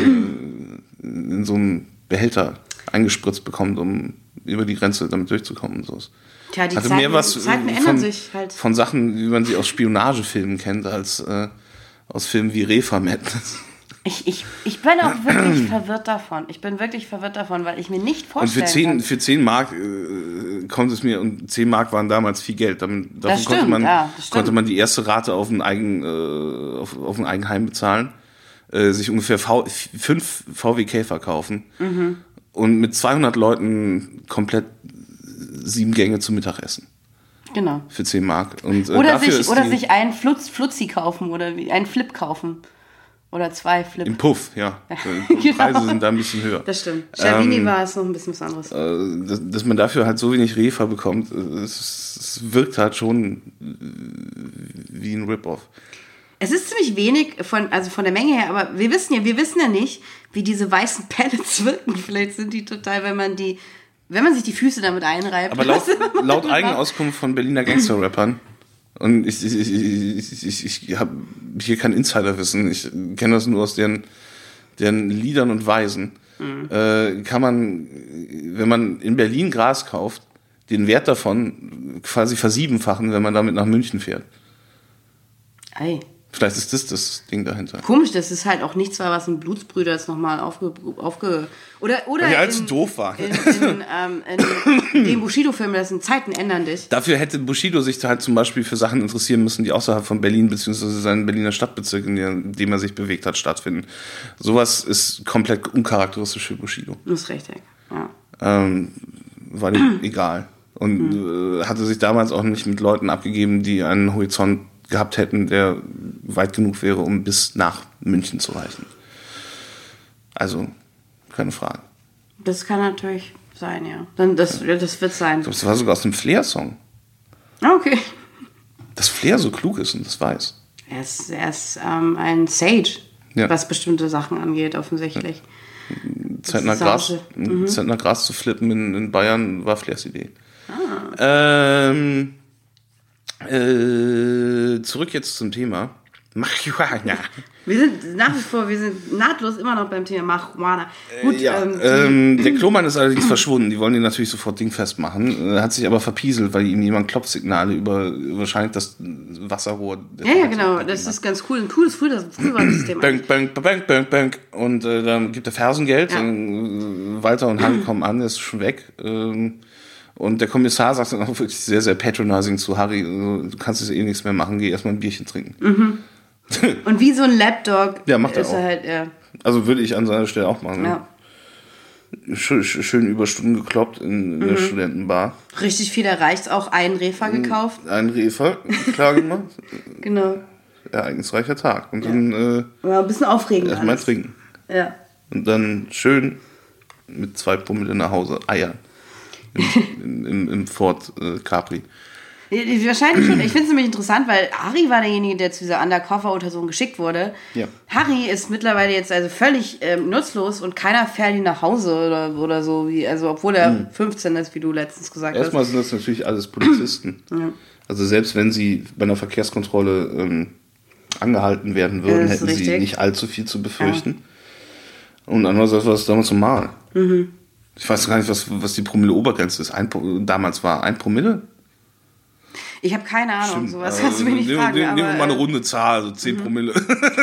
in so einen Behälter eingespritzt bekommt, um über die Grenze damit durchzukommen und sowas. Tja, die Hatte Zeiten, mehr was Zeiten äh, ändern von, sich halt. von Sachen, wie man sie aus Spionagefilmen kennt, als äh, aus Filmen wie Refa Madness. Ich, ich, ich bin auch wirklich verwirrt davon. Ich bin wirklich verwirrt davon, weil ich mir nicht Und für vorstellen zehn, kann. für zehn Mark äh, kommt es mir, und zehn Mark waren damals viel Geld. Damit, davon Das konnte, stimmt, man, ja, das stimmt. konnte man die erste Rate auf ein, Eigen, äh, auf, auf ein Eigenheim bezahlen, äh, sich ungefähr v, fünf V W Käfer kaufen Mhm. und mit zweihundert Leuten komplett sieben Gänge zum Mittagessen. Genau. Für zehn Mark. Und, äh, Oder dafür sich, ist oder die, sich einen Flutz, Flutzi kaufen oder wie, einen Flip kaufen. Oder zwei Flip. im Puff, ja. Die Genau. Preise sind da ein bisschen höher. Das stimmt. Schavini Ähm, war es noch ein bisschen was anderes. Äh, dass, dass man dafür halt so wenig Refa bekommt, äh, es, es wirkt halt schon äh, wie ein Rip-Off. Es ist ziemlich wenig von, also von der Menge her, aber wir wissen ja, wir wissen ja nicht, wie diese weißen Pellets wirken. Vielleicht sind die total, wenn man die, wenn man sich die Füße damit einreibt. Aber laut, was immer man laut macht. Eigenauskunft von Berliner Gangster-Rappern, und ich, ich, ich, ich, ich, ich habe hier kein Insiderwissen, ich kenne das nur aus deren, deren Liedern und Weisen, mhm. äh, kann man, wenn man in Berlin Gras kauft, den Wert davon quasi versiebenfachen, wenn man damit nach München fährt. Ei. Vielleicht ist das das Ding dahinter. Komisch, das ist halt auch nichts war, was ein Blutsbrüder jetzt nochmal aufge... aufge oder oder Weil die allzu in, doof waren. In, in, ähm, in dem Bushido-Film, das sind Zeiten ändern dich. Dafür hätte Bushido sich halt zum Beispiel für Sachen interessieren müssen, die außerhalb von Berlin bzw. seinen Berliner Stadtbezirk, in dem er sich bewegt hat, stattfinden. Sowas ist komplett uncharakteristisch für Bushido. Das ist richtig, ja. Ähm, war dem egal. Und mhm. äh, hatte sich damals auch nicht mit Leuten abgegeben, die einen Horizont gehabt hätten, der weit genug wäre, um bis nach München zu reichen. Also, keine Frage. Das kann natürlich sein, ja. Dann das, ja. das wird sein. Ich glaube, das war sogar aus dem Flair-Song. Okay. Dass Flair so klug ist und das weiß. Er ist, er ist ähm, ein Sage, ja. was bestimmte Sachen angeht, offensichtlich. Ja. Zeit nach Gras, mhm. Zeit nach Gras zu flippen in, in Bayern war Flairs Idee. Ah. Ähm... Äh, zurück jetzt zum Thema Marihuana. Wir sind nach wie vor, wir sind nahtlos immer noch beim Thema Marihuana. Gut, äh, ja, ähm, ähm, der Klomann ist allerdings verschwunden. Die wollen ihn natürlich sofort dingfest machen. Hat sich aber verpieselt, weil ihm jemand Klopfsignale über wahrscheinlich das Wasserrohr. Ja, ja, genau. Das ist ganz cool. Ein cooles Frühwarnsystem. Bang, bang, bang, bang, bang. Und äh, dann gibt er Fersengeld. Ja. Und Walter und Harry kommen an, der ist schon weg. Ähm, Und der Kommissar sagt dann auch wirklich sehr, sehr patronizing zu Harry, du kannst jetzt eh nichts mehr machen, geh erstmal ein Bierchen trinken. Mhm. Und wie so ein Lapdog ja, macht er ist auch. er halt, ja. Also würde ich an seiner Stelle auch machen. Ja. Ne? Schön, schön Überstunden gekloppt in, in mhm. der Studentenbar. Richtig viel erreicht, auch einen Reefer gekauft. Einen Reefer, klar gemacht. Genau. Ereignisreicher Tag. Und ja. dann äh, war ein bisschen aufregend. Erstmal trinken. Ja. Und dann schön mit zwei Promille nach Hause eiern. Im, im, im Ford äh, Capri. Wahrscheinlich schon. Ich finde es nämlich interessant, weil Harry war derjenige, der zu dieser Undercover-Untersuchung geschickt wurde. Ja. Harry ist mittlerweile jetzt also völlig ähm, nutzlos und keiner fährt ihn nach Hause oder, oder so, wie, also obwohl er mhm. fünfzehn ist, wie du letztens gesagt Erstmal hast. Erstmal sind das natürlich alles Polizisten. Ja. Also selbst wenn sie bei einer Verkehrskontrolle ähm, angehalten werden würden, hätten richtig. sie nicht allzu viel zu befürchten. Ja. Und andererseits war es damals normal. Mhm. Ich weiß gar nicht, was, was die Promille-Obergrenze ist. Ein, damals war ein Promille? Ich habe keine Ahnung, Stimmt. sowas kannst du mir nicht nehmen, fragen. Nehmen wir aber, mal eine runde Zahl, also zehn mhm. Promille.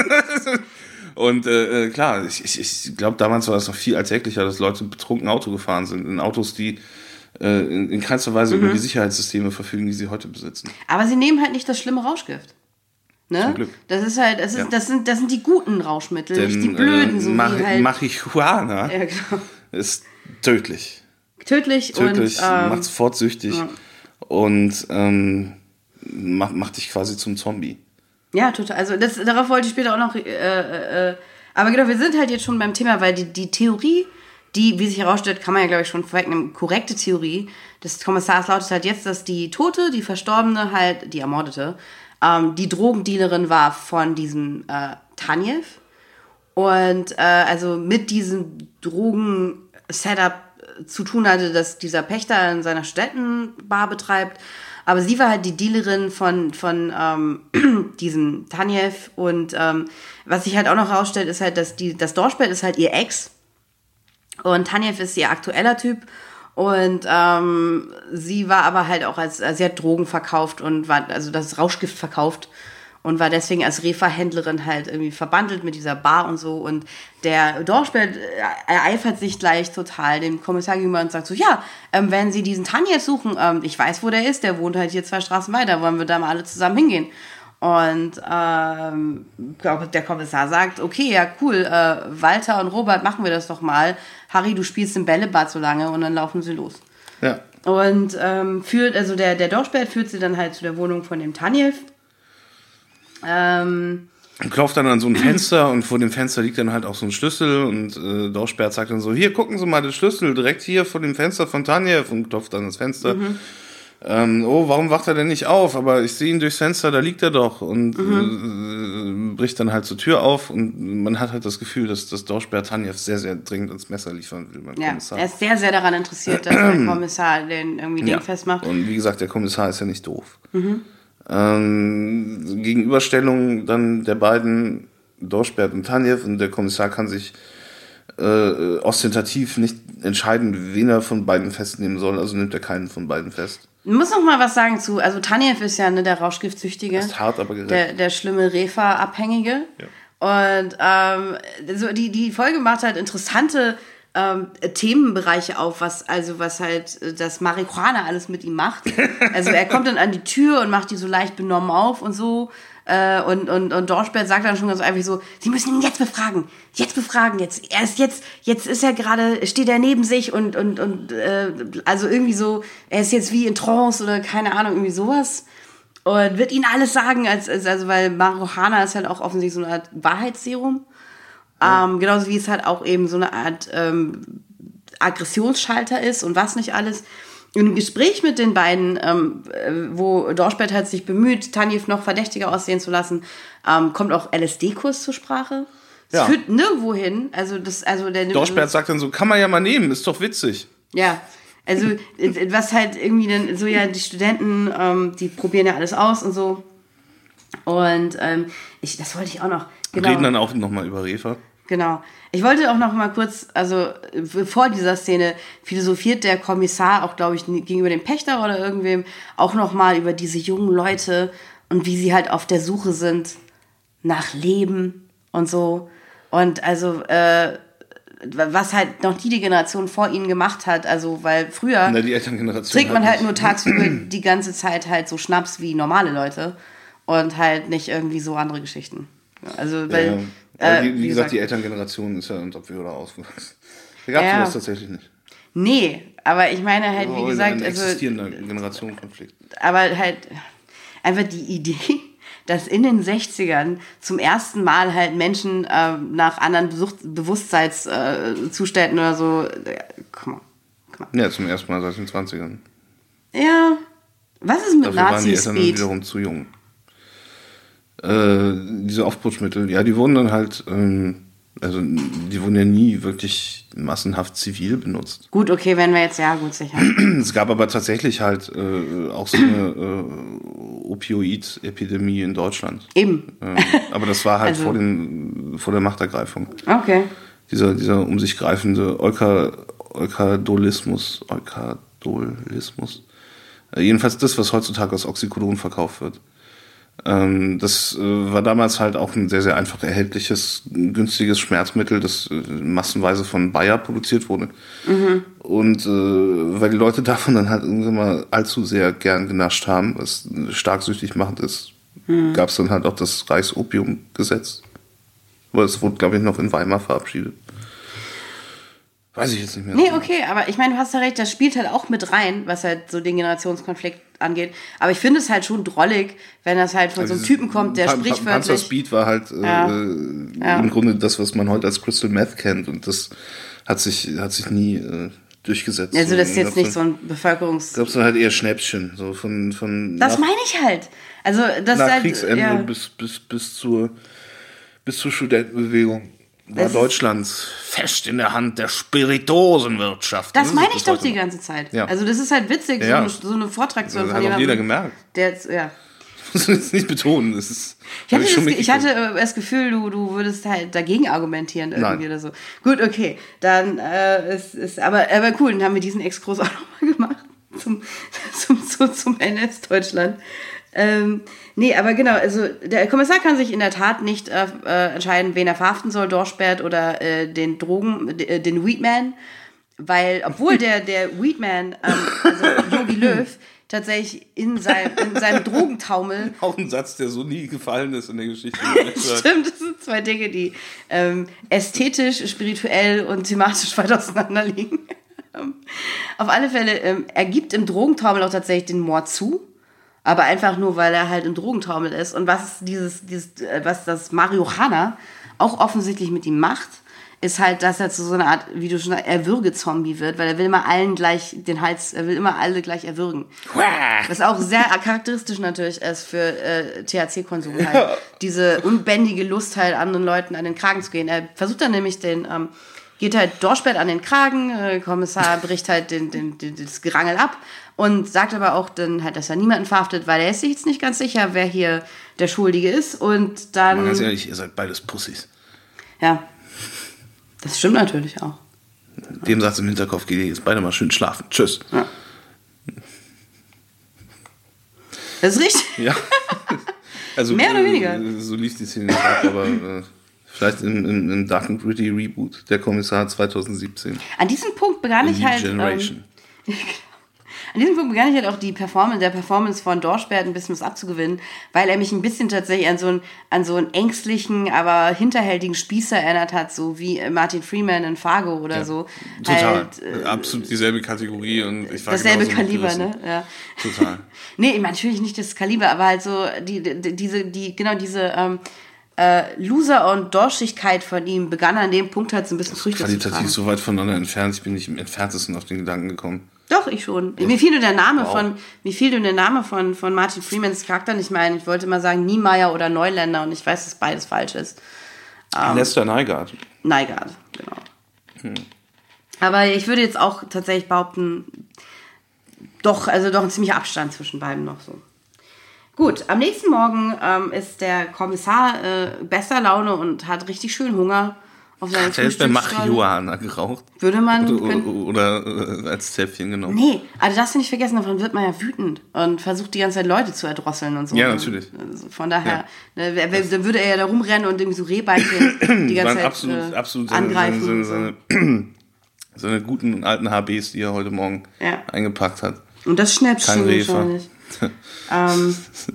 Und äh, klar, ich, ich, ich glaube, damals war es noch viel alltäglicher, dass Leute betrunken Auto gefahren sind. In Autos, die äh, in, in keinster Weise mhm. über die Sicherheitssysteme verfügen, die sie heute besitzen. Aber sie nehmen halt nicht das schlimme Rauschgift. Ne? Zum Glück. Das ist halt, das, ist, ja. das, sind, das sind die guten Rauschmittel, Denn, nicht die blöden. Äh, so Mar- wie halt Marihuana ja, genau. ist tödlich. Tödlich, tödlich und ähm, macht sofort süchtig ja. und ähm, macht, macht dich quasi zum Zombie. Ja, total. Also das, darauf wollte ich später auch noch. Äh, äh, aber genau, wir sind halt jetzt schon beim Thema, weil die, die Theorie, die, wie sich herausstellt, kann man ja, glaube ich, schon vorwegnehmen, korrekte Theorie des Kommissars lautet halt jetzt, dass die Tote, die Verstorbene halt, die Ermordete, ähm, die Drogendealerin war von diesem äh, Tanjev. Und äh, also mit diesem Drogen-Setup zu tun hatte, dass dieser Pächter in seiner Studentenbar betreibt. Aber sie war halt die Dealerin von, von ähm, diesem Tanjev. Und ähm, was sich halt auch noch herausstellt, ist halt, dass die, das Dorschbett ist halt ihr Ex. Und Tanjev ist ihr aktueller Typ. Und ähm, sie war aber halt auch als, sie hat Drogen verkauft und war, also das Rauschgift verkauft. Und war deswegen als Reefer-Händlerin halt irgendwie verbandelt mit dieser Bar und so. Und der Dorschbert ereifert sich gleich total dem Kommissar gegenüber und sagt so, ja, ähm, wenn Sie diesen Tanjev suchen, ähm, ich weiß, wo der ist, der wohnt halt hier zwei Straßen weiter, wollen wir da mal alle zusammen hingehen. Und ähm, der Kommissar sagt, okay, ja cool, äh, Walter und Robert, machen wir das doch mal. Harry, du spielst im Bällebad so lange und dann laufen sie los. Ja. Und ähm, führt, also der, der Dorschbert führt sie dann halt zu der Wohnung von dem Tanjev. Ähm, und klopft dann an so ein Fenster und vor dem Fenster liegt dann halt auch so ein Schlüssel und äh, Dorschbert sagt dann so, hier, gucken Sie mal den Schlüssel, direkt hier vor dem Fenster von Tanjev und klopft dann das Fenster. Mhm. Ähm, oh, warum wacht er denn nicht auf? Aber ich sehe ihn durchs Fenster, da liegt er doch und mhm. äh, bricht dann halt zur Tür auf und man hat halt das Gefühl, dass das Dorschbert Tanjev sehr, sehr dringend ins Messer liefern will beim ja, Kommissar. Er ist sehr, sehr daran interessiert, dass der Kommissar den irgendwie ja. den festmacht. Und wie gesagt, der Kommissar ist ja nicht doof. Mhm. Ähm, Gegenüberstellung dann der beiden, Dorschbert und Tanjev, und der Kommissar kann sich äh, ostentativ nicht entscheiden, wen er von beiden festnehmen soll, also nimmt er keinen von beiden fest. Ich muss noch mal was sagen zu, also Tanjev ist ja ne, der Rauschgiftsüchtige. Ist hart, aber gerecht. Der, der schlimme Refa-Abhängige. Ja. Und ähm, so die, die Folge macht halt interessante ähm, Themenbereiche auf, was also was halt das Marihuana alles mit ihm macht. Also er kommt dann an die Tür und macht die so leicht benommen auf und so. Äh, und, und, und Dorschbert sagt dann schon ganz einfach so, Sie müssen ihn jetzt befragen, jetzt befragen, jetzt. Er ist jetzt, jetzt ist er gerade, steht er neben sich und, und, und äh, also irgendwie so, er ist jetzt wie in Trance oder keine Ahnung, irgendwie sowas. Und wird ihnen alles sagen, als, als, also weil Marihuana ist halt auch offensichtlich so eine Art Wahrheitsserum. Ja. Ähm, genauso wie es halt auch eben so eine Art ähm, Aggressionsschalter ist und was nicht alles. Und im Gespräch mit den beiden, ähm, wo Dorschbert halt sich bemüht, Tanjev noch verdächtiger aussehen zu lassen, ähm, kommt auch L S D-Kurs zur Sprache. Das ja. führt nirgendwo hin. Also das, also der Dorschbert sagt dann so, kann man ja mal nehmen, ist doch witzig. Ja, also was halt irgendwie dann so, ja, die Studenten, ähm, die probieren ja alles aus und so. Und ähm, ich, das wollte ich auch noch. Genau. Reden dann auch nochmal über Refa. Genau. Ich wollte auch noch mal kurz, also vor dieser Szene philosophiert der Kommissar auch, glaube ich, gegenüber dem Pächter oder irgendwem auch noch mal über diese jungen Leute und wie sie halt auf der Suche sind nach Leben und so. Und also, äh, was halt noch die, die Generation vor ihnen gemacht hat, also weil früher Na, die Elterngeneration trinkt man halt nur tagsüber die ganze Zeit halt so Schnaps wie normale Leute und halt nicht irgendwie so andere Geschichten. Also, weil... Ja. Äh, wie, wie gesagt, die Elterngeneration ist ja ein ob wir oder ausgewachsen. Da gab es ja. das tatsächlich nicht. Nee, aber ich meine halt, wie oh, gesagt... Ein also existierender Generationenkonflikt. Aber halt einfach die Idee, dass in den sechzigern zum ersten Mal halt Menschen äh, nach anderen Besuch- Bewusstseinszuständen äh, oder so... Äh, komm mal, komm mal. Ja, zum ersten Mal seit den zwanzigern. Ja, was ist mit Dafür waren die Eltern Nazi-Speed? wiederum zu jung. Äh, diese Aufputschmittel, ja, die wurden dann halt, ähm, also die wurden ja nie wirklich massenhaft zivil benutzt. Gut, okay, wenn wir jetzt, ja gut, sicher. Es gab aber tatsächlich halt äh, auch so eine äh, Opioid-Epidemie in Deutschland. Eben. Ähm, aber das war halt also. vor, den, vor der Machtergreifung. Okay. Dieser, dieser um sich greifende Euka, Eukadolismus, Eukadolismus. Äh, jedenfalls das, was heutzutage als Oxycodon verkauft wird. Das war damals halt auch ein sehr, sehr einfach erhältliches, günstiges Schmerzmittel, das massenweise von Bayer produziert wurde. Mhm. Und äh, weil die Leute davon dann halt irgendwann mal allzu sehr gern genascht haben, was stark süchtig machend ist, mhm. gab es dann halt auch das Reichsopiumgesetz. Aber es wurde, glaube ich, noch in Weimar verabschiedet. Weiß ich jetzt nicht mehr. Nee, okay, aber ich meine, du hast ja recht, das spielt halt auch mit rein, was halt so den Generationskonflikt angeht. Aber ich finde es halt schon drollig, wenn das halt von also so einem Typen kommt, der Pan- sprichwörtlich... Panzer Speed war halt ja. äh, ja. im Grunde das, was man heute als Crystal Meth kennt. Und das hat sich, hat sich nie äh, durchgesetzt. Also das ist jetzt nicht so ein Bevölkerungs... Ich glaube, es war halt eher Schnäppchen. So von, von das meine ich halt. Also das nach halt, Kriegsende ja. bis, bis, bis, zur, bis zur Studentenbewegung. War das Deutschland fest in der Hand der Spirituosenwirtschaft. Das, das meine ich doch die ganze Zeit. Ja. Also das ist halt witzig, ja. so, eine, so eine Vortragsführung von jemandem. Das hat auch jeder gemerkt. Der jetzt, ja. Das muss man jetzt nicht betonen. Das ist, ich, hatte ich, das, ich hatte das Gefühl, du, du würdest halt dagegen argumentieren irgendwie Nein. oder so. Gut, okay. Dann äh, ist, ist aber, aber cool, dann haben wir diesen Exkurs auch nochmal gemacht zum, zum, zum, zum N S-Deutschland. Ähm, nee, aber genau, also der Kommissar kann sich in der Tat nicht äh, entscheiden, wen er verhaften soll, Dorschbert oder äh, den Drogen, äh, den Weedman, weil, obwohl der, der Weedman, ähm, also Jogi Löw, tatsächlich in, sein, in seinem Drogentaumel... Auch ein Satz, der so nie gefallen ist in der Geschichte. Stimmt, das sind zwei Dinge, die ähm, ästhetisch, spirituell und thematisch weit auseinander liegen. Auf alle Fälle, ähm, er gibt im Drogentaumel auch tatsächlich den Mord zu. Aber einfach nur, weil er halt im Drogentaumel ist. Und was dieses, dieses, was das Marihuana auch offensichtlich mit ihm macht, ist halt, dass er zu so einer Art, wie du schon sagst, Erwürgezombie wird, weil er will immer allen gleich den Hals, er will immer alle gleich erwürgen. Was auch sehr charakteristisch natürlich ist für äh, T H C-Konsum halt. Ja. Diese unbändige Lust halt, anderen Leuten an den Kragen zu gehen. Er versucht dann nämlich den, ähm, geht halt Dorschbert an den Kragen, äh, Kommissar bricht halt den, den, den, das Gerangel ab und sagt aber auch dann halt, dass er niemanden verhaftet, weil er ist sich jetzt nicht ganz sicher, wer hier der Schuldige ist. Und dann... Aber ganz ehrlich, ihr seid beides Pussys. Ja, das stimmt natürlich auch. Dem Satz im Hinterkopf, geht ihr jetzt beide mal schön schlafen. Tschüss. Ja. Das ist richtig. Ja. Also, Mehr oder weniger. Äh, so lief die Szene nicht ab, aber äh, vielleicht im, im, im Dark and Gritty Reboot, der Kommissar zwanzig siebzehn. An diesem Punkt begann A ich New halt... Generation. Ähm, An diesem Punkt begann ich halt auch die Performance, der Performance von Dorschbert ein bisschen was abzugewinnen, weil er mich ein bisschen tatsächlich an so einen, an so einen ängstlichen, aber hinterhältigen Spießer erinnert hat, so wie Martin Freeman in Fargo oder Ja, so. Total. Halt, äh, Absolut dieselbe Kategorie und ich war dasselbe genauso Kaliber, mitgerissen. ne? Ja. Total. Nee, ich meine, natürlich nicht das Kaliber, aber halt so die, die diese, die, genau diese ähm, äh, Loser- und Dorschigkeit von ihm begann an dem Punkt halt so ein bisschen Früchte zu tragen. Qualitativ so weit voneinander entfernt, ich bin nicht im entferntesten auf den Gedanken gekommen. Doch, ich schon. Mir fiel nur der Name Wow. von, mir fiel nur der Name von, von Martin Freemans Charakter nicht mehr ein. Ich wollte mal sagen Niemeyer oder Neuländer und ich weiß, dass beides falsch ist. Ähm, Lester Nygaard. Nygaard, genau. Hm. Aber ich würde jetzt auch tatsächlich behaupten, doch, also doch ein ziemlicher Abstand zwischen beiden noch so. Gut, am nächsten Morgen ähm, ist der Kommissar äh, bester Laune und hat richtig schön Hunger. Auf seine Hat er jetzt bei Frühstücksrolle. Marihuana geraucht? Würde man... Oder, können- oder, oder äh, als Zäpfchen genommen? Nee, also das nicht vergessen, davon wird man ja wütend und versucht die ganze Zeit Leute zu erdrosseln und so. Ja, natürlich. Also von daher, ne, wer- wer- dann würde er ja da rumrennen und irgendwie so Rehbeinchen die ganze Waren Zeit absolut, äh, absolut seine, angreifen. seine, und so. seine, seine guten alten H Bs, die er heute Morgen Ja. eingepackt hat. Und das Schnäppchen Kein Refer. wahrscheinlich. ähm,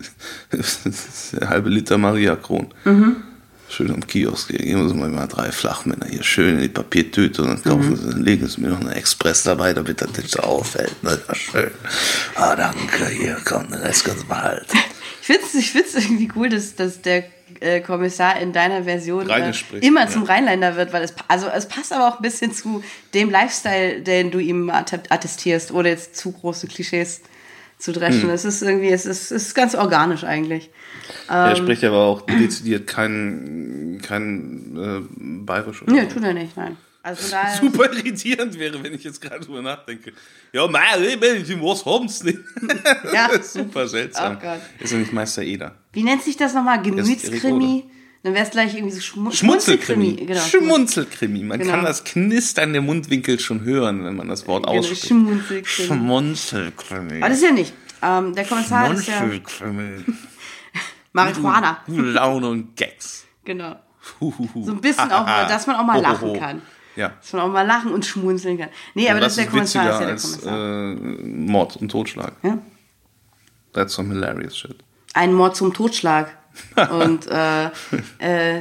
Der halbe Liter Maria Kron. Mhm. Schön am Kiosk. Hier geben Sie mal mal drei Flachmänner hier schön in die Papiertüte und dann kaufen Mhm. Sie, dann legen Sie mir noch einen Express dabei, damit das nicht so auffällt. Na, ja, schön. Ah, danke, hier, komm, den Rest kannst du behalten. ich finde es ich find's irgendwie cool, dass, dass der äh, Kommissar in deiner Version äh, Rheinisch spricht, immer ja. zum Rheinländer wird, weil es, pa- also es passt aber auch ein bisschen zu dem Lifestyle, den du ihm att- attestierst, ohne jetzt zu große Klischees zu dreschen. Hm. Es ist irgendwie, es ist, es ist ganz organisch eigentlich. Er spricht aber auch dezidiert kein, kein äh, Bayerisch. Oder Nö, so. tut er nicht, nein. Also von daher, Super irritierend wäre, wenn ich jetzt gerade drüber nachdenke. Ja, mein Leben, was haben's nicht? Ja. Super seltsam. Oh Gott. Ist er nicht Meister Eder? wie nennt sich das nochmal? Erik Gemütskrimi? Dann wäre es gleich irgendwie so Schmu Schmunzelkrimi. Genau. Schmunzelkrimi. Man Genau. kann das Knistern der Mundwinkel schon hören, wenn man das Wort Genau, ausspricht. Schmunzelkrimi. Schmunzelkrimi. Aber das ist ja nicht. Ähm, der Kommissar ist ja Schmunzelkrimi. Marihuana. Gute Laune und Gags. Genau. Huhuhu. So ein bisschen auch mal, dass man auch mal lachen Hohoho. kann. Ja. Dass man auch mal lachen und schmunzeln kann. Nee, aber Und das ist der Kommissar, ist ja der als Kommissar. äh, Mord und Totschlag. Ja? That's some hilarious shit. Ein Mord zum Totschlag. Und äh, äh,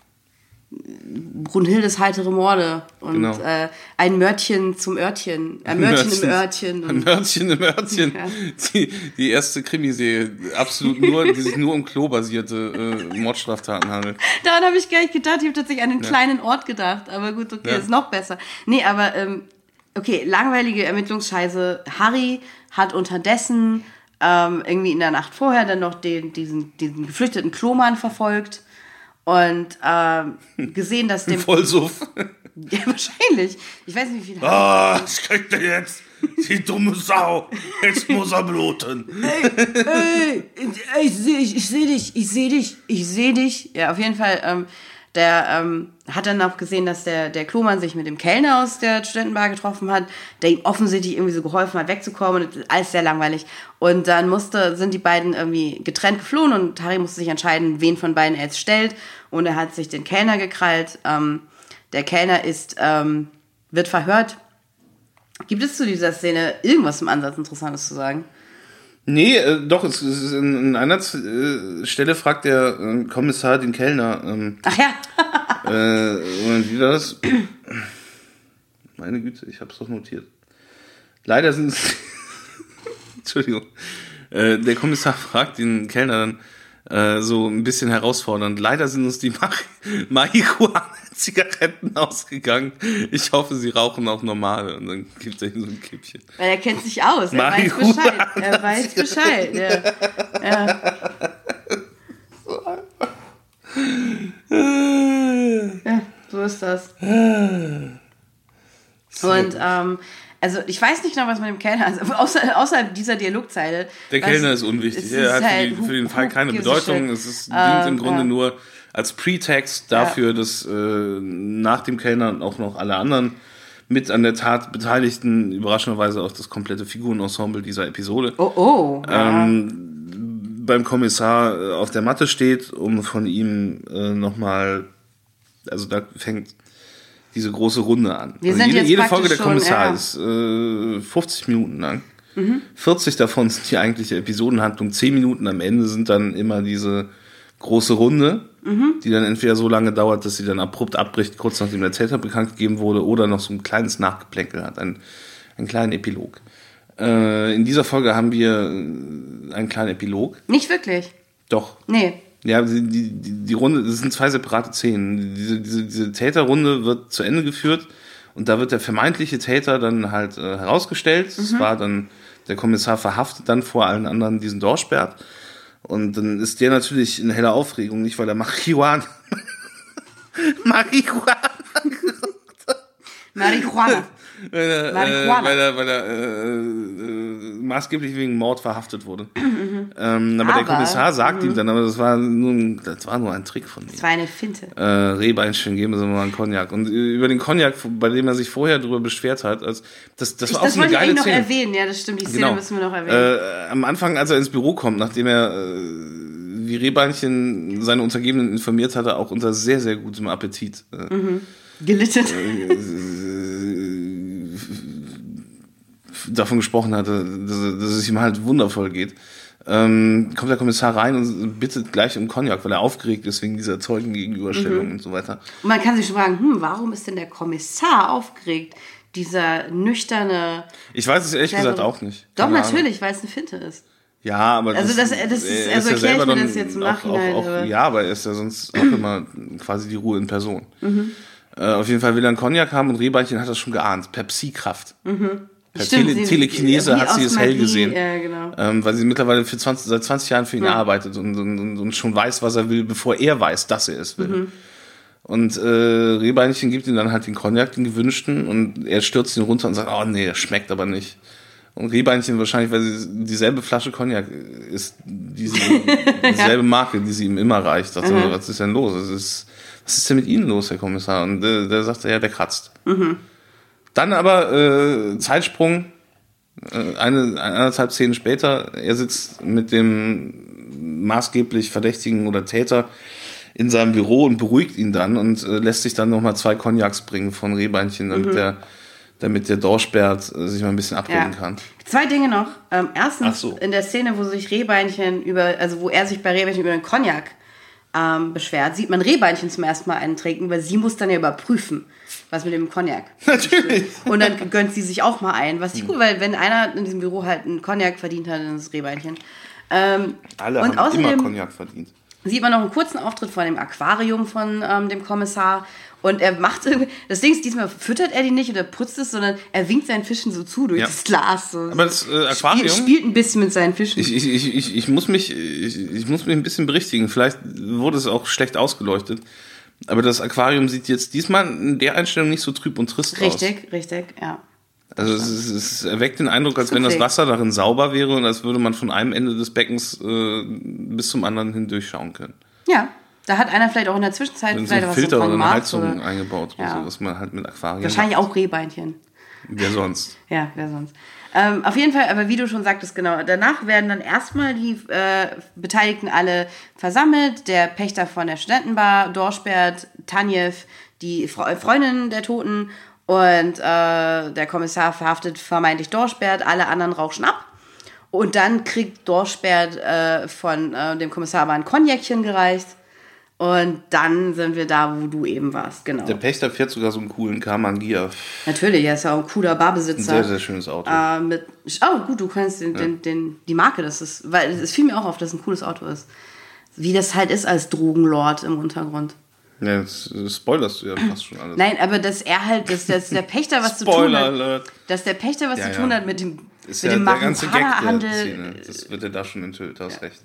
Brunhildes heitere Morde. Und Genau. äh, ein Mörtchen zum Örtchen. Ein Mörtchen im Örtchen. Ein Und, Mörtchen im Örtchen. Ja. Die, die erste Krimiserie, absolut nur, die sich nur um Klo-basierte äh, Mordstraftaten handelt. daran habe ich gar nicht gedacht. Ich habe tatsächlich an einen kleinen Ort gedacht. Aber gut, okay, Ja. ist noch besser. Nee, aber ähm, okay, langweilige Ermittlungsscheiße. Harry hat unterdessen ähm, irgendwie in der Nacht vorher dann noch den, diesen, diesen geflüchteten Klomann verfolgt und ähm, gesehen, dass dem... Vollsuff. Ja, wahrscheinlich. Ich weiß nicht, wie viel... Ah, das kriegt er jetzt. Die dumme Sau. Jetzt muss er bluten. Hey, ich sehe dich, ich sehe dich, ich sehe dich, ich sehe dich. Ja, auf jeden Fall, ähm, der ähm, hat dann auch gesehen, dass der, der Klomann sich mit dem Kellner aus der Studentenbar getroffen hat, der ihm offensichtlich irgendwie so geholfen hat, wegzukommen. Und das ist alles sehr langweilig. Und dann musste, sind die beiden irgendwie getrennt geflohen und Harry musste sich entscheiden, wen von beiden er jetzt stellt. Und er hat sich den Kellner gekrallt. Ähm, der Kellner ist, ähm, wird verhört. Gibt es zu dieser Szene irgendwas im Ansatz Interessantes zu sagen? Nee, äh, doch, es, es ist in, in einer äh, Stelle fragt der äh, Kommissar den Kellner, ähm, Ach ja. äh, und wie war das? Meine Güte, ich hab's doch notiert. Leider sind es, Entschuldigung, äh, der Kommissar fragt den Kellner dann äh, so ein bisschen herausfordernd. Leider sind uns die Mar- Marihuana-Zigaretten ausgegangen. Ich hoffe, sie rauchen auch normale. Und dann gibt er ihm so ein Kippchen. Weil er kennt sich aus, er weiß Marihuana. Bescheid. Er weiß Bescheid. Ja. Ja. Ja, so ist das. Und ähm, also ich weiß nicht noch, was mit dem Kellner ist, aber außer, außerhalb dieser Dialogzeile. Der was- Kellner ist unwichtig. es Er ist hat halt für, die, für den who- Fall who keine gives a Bedeutung. shit. Es ist, dient Ähm, im Grunde ja. nur als Pretext dafür, dass äh, nach dem Kellner auch noch alle anderen mit an der Tat Beteiligten, überraschenderweise auch das komplette Figurenensemble dieser Episode, Oh, oh. Ja. ähm, beim Kommissar äh, auf der Matte steht, um von ihm äh, nochmal, also da fängt diese große Runde an. Wir also sind jede, jetzt jede Folge der schon, Kommissar ja. ist äh, fünfzig Minuten lang. Mhm. vierzig davon sind die eigentliche Episodenhandlung. zehn Minuten am Ende sind dann immer diese große Runde, mhm. die dann entweder so lange dauert, dass sie dann abrupt abbricht, kurz nachdem der Täter bekannt gegeben wurde, oder noch so ein kleines Nachgeplänkel hat, ein, einen kleinen Epilog. Äh, in dieser Folge haben wir einen kleinen Epilog. Nicht wirklich. Doch. Nee. Ja, die, die, die Runde, das sind zwei separate Szenen. Diese, diese, diese Täterrunde wird zu Ende geführt und da wird der vermeintliche Täter dann halt äh, herausgestellt. Es mhm. war dann, der Kommissar verhaftet dann vor allen anderen diesen Dorschbert. Und dann ist der natürlich in heller Aufregung, nicht weil er Marihuana Marihuana Marihuana weil er, äh, weil er, weil er äh, äh, maßgeblich wegen Mord verhaftet wurde. Mhm. Ähm, aber, aber der Kommissar sagt mhm. ihm dann, aber das war nur ein, das war nur ein Trick von ihm. Das war eine Finte. Äh, Rehbeinchen, geben Sie mal einen Cognac. Und über den Cognac, bei dem er sich vorher drüber beschwert hat, als das, das ich, war auch das so eine geile Szene. Das wollte ich eigentlich noch Szene. erwähnen, ja, das stimmt, die Szene genau. müssen wir noch erwähnen. Äh, am Anfang, als er ins Büro kommt, nachdem er äh, wie Rehbeinchen seine Untergebenen informiert hatte, auch unter sehr, sehr gutem Appetit. Äh, mhm. Gelitten. Äh, davon gesprochen hatte, dass, dass es ihm halt wundervoll geht, ähm, kommt der Kommissar rein und bittet gleich um Cognac, weil er aufgeregt ist wegen dieser Zeugengegenüberstellung mhm. und so weiter. Und man kann sich schon fragen, hm, warum ist denn der Kommissar aufgeregt? Dieser nüchterne... Ich weiß es ehrlich gesagt auch nicht. Doch, natürlich, weil es eine Finte ist. Ja, aber also das, das, das ist, also ist ja erkläre ich mir das jetzt im auch, Nachhinein. Auch, auch, ja, aber er ist ja sonst auch immer quasi die Ruhe in Person. Mhm. Äh, auf jeden Fall will er einen Cognac haben und Rehbeinchen hat das schon geahnt. Per Psi-Kraft. Mhm. Per Stimmt, Tele- sie, Telekinese hat sie es hell gesehen. Ja, genau. ähm, weil sie mittlerweile für zwanzig, seit zwanzig Jahren für ihn ja. arbeitet und, und, und schon weiß, was er will, bevor er weiß, dass er es will. Mhm. Und äh, Rehbeinchen gibt ihm dann halt den Cognac, den gewünschten, und er stürzt ihn runter und sagt, oh nee, das schmeckt aber nicht. Und Rehbeinchen wahrscheinlich, weil sie dieselbe Flasche Cognac ist, diese, dieselbe Marke, die sie ihm immer reicht. Sagt, mhm. was ist denn los? Das ist, was ist denn mit Ihnen los, Herr Kommissar? Und äh, der sagt, ja, der kratzt. Mhm. Dann aber äh, Zeitsprung, äh, eine, eineinhalb Szenen später, er sitzt mit dem maßgeblich Verdächtigen oder Täter in seinem Büro und beruhigt ihn dann und äh, lässt sich dann nochmal zwei Cognacs bringen von Rehbeinchen, damit mhm. der damit der Dorschbert äh, sich mal ein bisschen abregen ja. kann. Zwei Dinge noch. Ähm, erstens, so. in der Szene, wo sich Rehbeinchen über, also wo er sich bei Rehbeinchen über den Cognac ähm, beschwert, sieht man Rehbeinchen zum ersten Mal einen trinken, weil sie muss dann ja überprüfen, was mit dem Cognac. Natürlich. Und dann gönnt sie sich auch mal ein, was ich gut, weil wenn einer in diesem Büro halt einen Cognac verdient hat, dann ist es Rehbeinchen. Ähm, Alle und haben außerdem immer Cognac verdient. Sieht man noch einen kurzen Auftritt von dem Aquarium von ähm, dem Kommissar. Und er macht irgendwie, das Ding ist, diesmal füttert er die nicht oder putzt es, sondern er winkt seinen Fischen so zu durch ja. das Glas. So. Aber das äh, Aquarium... Spielt, spielt ein bisschen mit seinen Fischen. Ich, ich, ich, ich, ich, muss mich, ich, ich muss mich ein bisschen berichtigen. Vielleicht wurde es auch schlecht ausgeleuchtet. Aber das Aquarium sieht jetzt diesmal in der Einstellung nicht so trüb und trist richtig, aus. Richtig, richtig, ja. Also es, ist, es erweckt den Eindruck, als wenn das Wasser darin sauber wäre und als würde man von einem Ende des Beckens äh, bis zum anderen hindurchschauen können. Ja. Da hat einer vielleicht auch in der Zwischenzeit so vielleicht ein was Filter so oder eine gemacht, Heizung oder? eingebaut, Ja. so, was man halt mit Aquarien wahrscheinlich macht. auch Rehbeinchen. Wer sonst? Ja, wer sonst. Ähm, auf jeden Fall, aber wie du schon sagtest, genau, danach werden dann erstmal die äh, Beteiligten alle versammelt. Der Pächter von der Studentenbar, Dorschbert, Tanjev, die Fre- Freundin der Toten und äh, der Kommissar verhaftet vermeintlich Dorschbert. Alle anderen rauschen ab. Und dann kriegt Dorschbert äh, von äh, dem Kommissar aber ein Cognacchen gereicht. Und dann sind wir da, wo du eben warst, genau. Der Pächter fährt sogar so einen coolen Karmann Gia. Natürlich, er ist ja auch ein cooler Barbesitzer. Ein sehr, sehr schönes Auto. Äh, mit, oh, gut, du kannst den, ja. den, den, die Marke, das ist, weil es fiel mir auch auf, dass es ein cooles Auto ist. Wie das halt ist als Drogenlord im Untergrund. Ja, das spoilerst du ja fast schon alles. Nein, aber dass er halt, dass, dass der Pächter was zu tun hat. Dass der Pächter was ja, zu tun ja. hat mit dem, ist mit ja dem der ganze Gag Marihuana-Handel. der Szene. Das wird ja da schon enthüllt, du hast recht.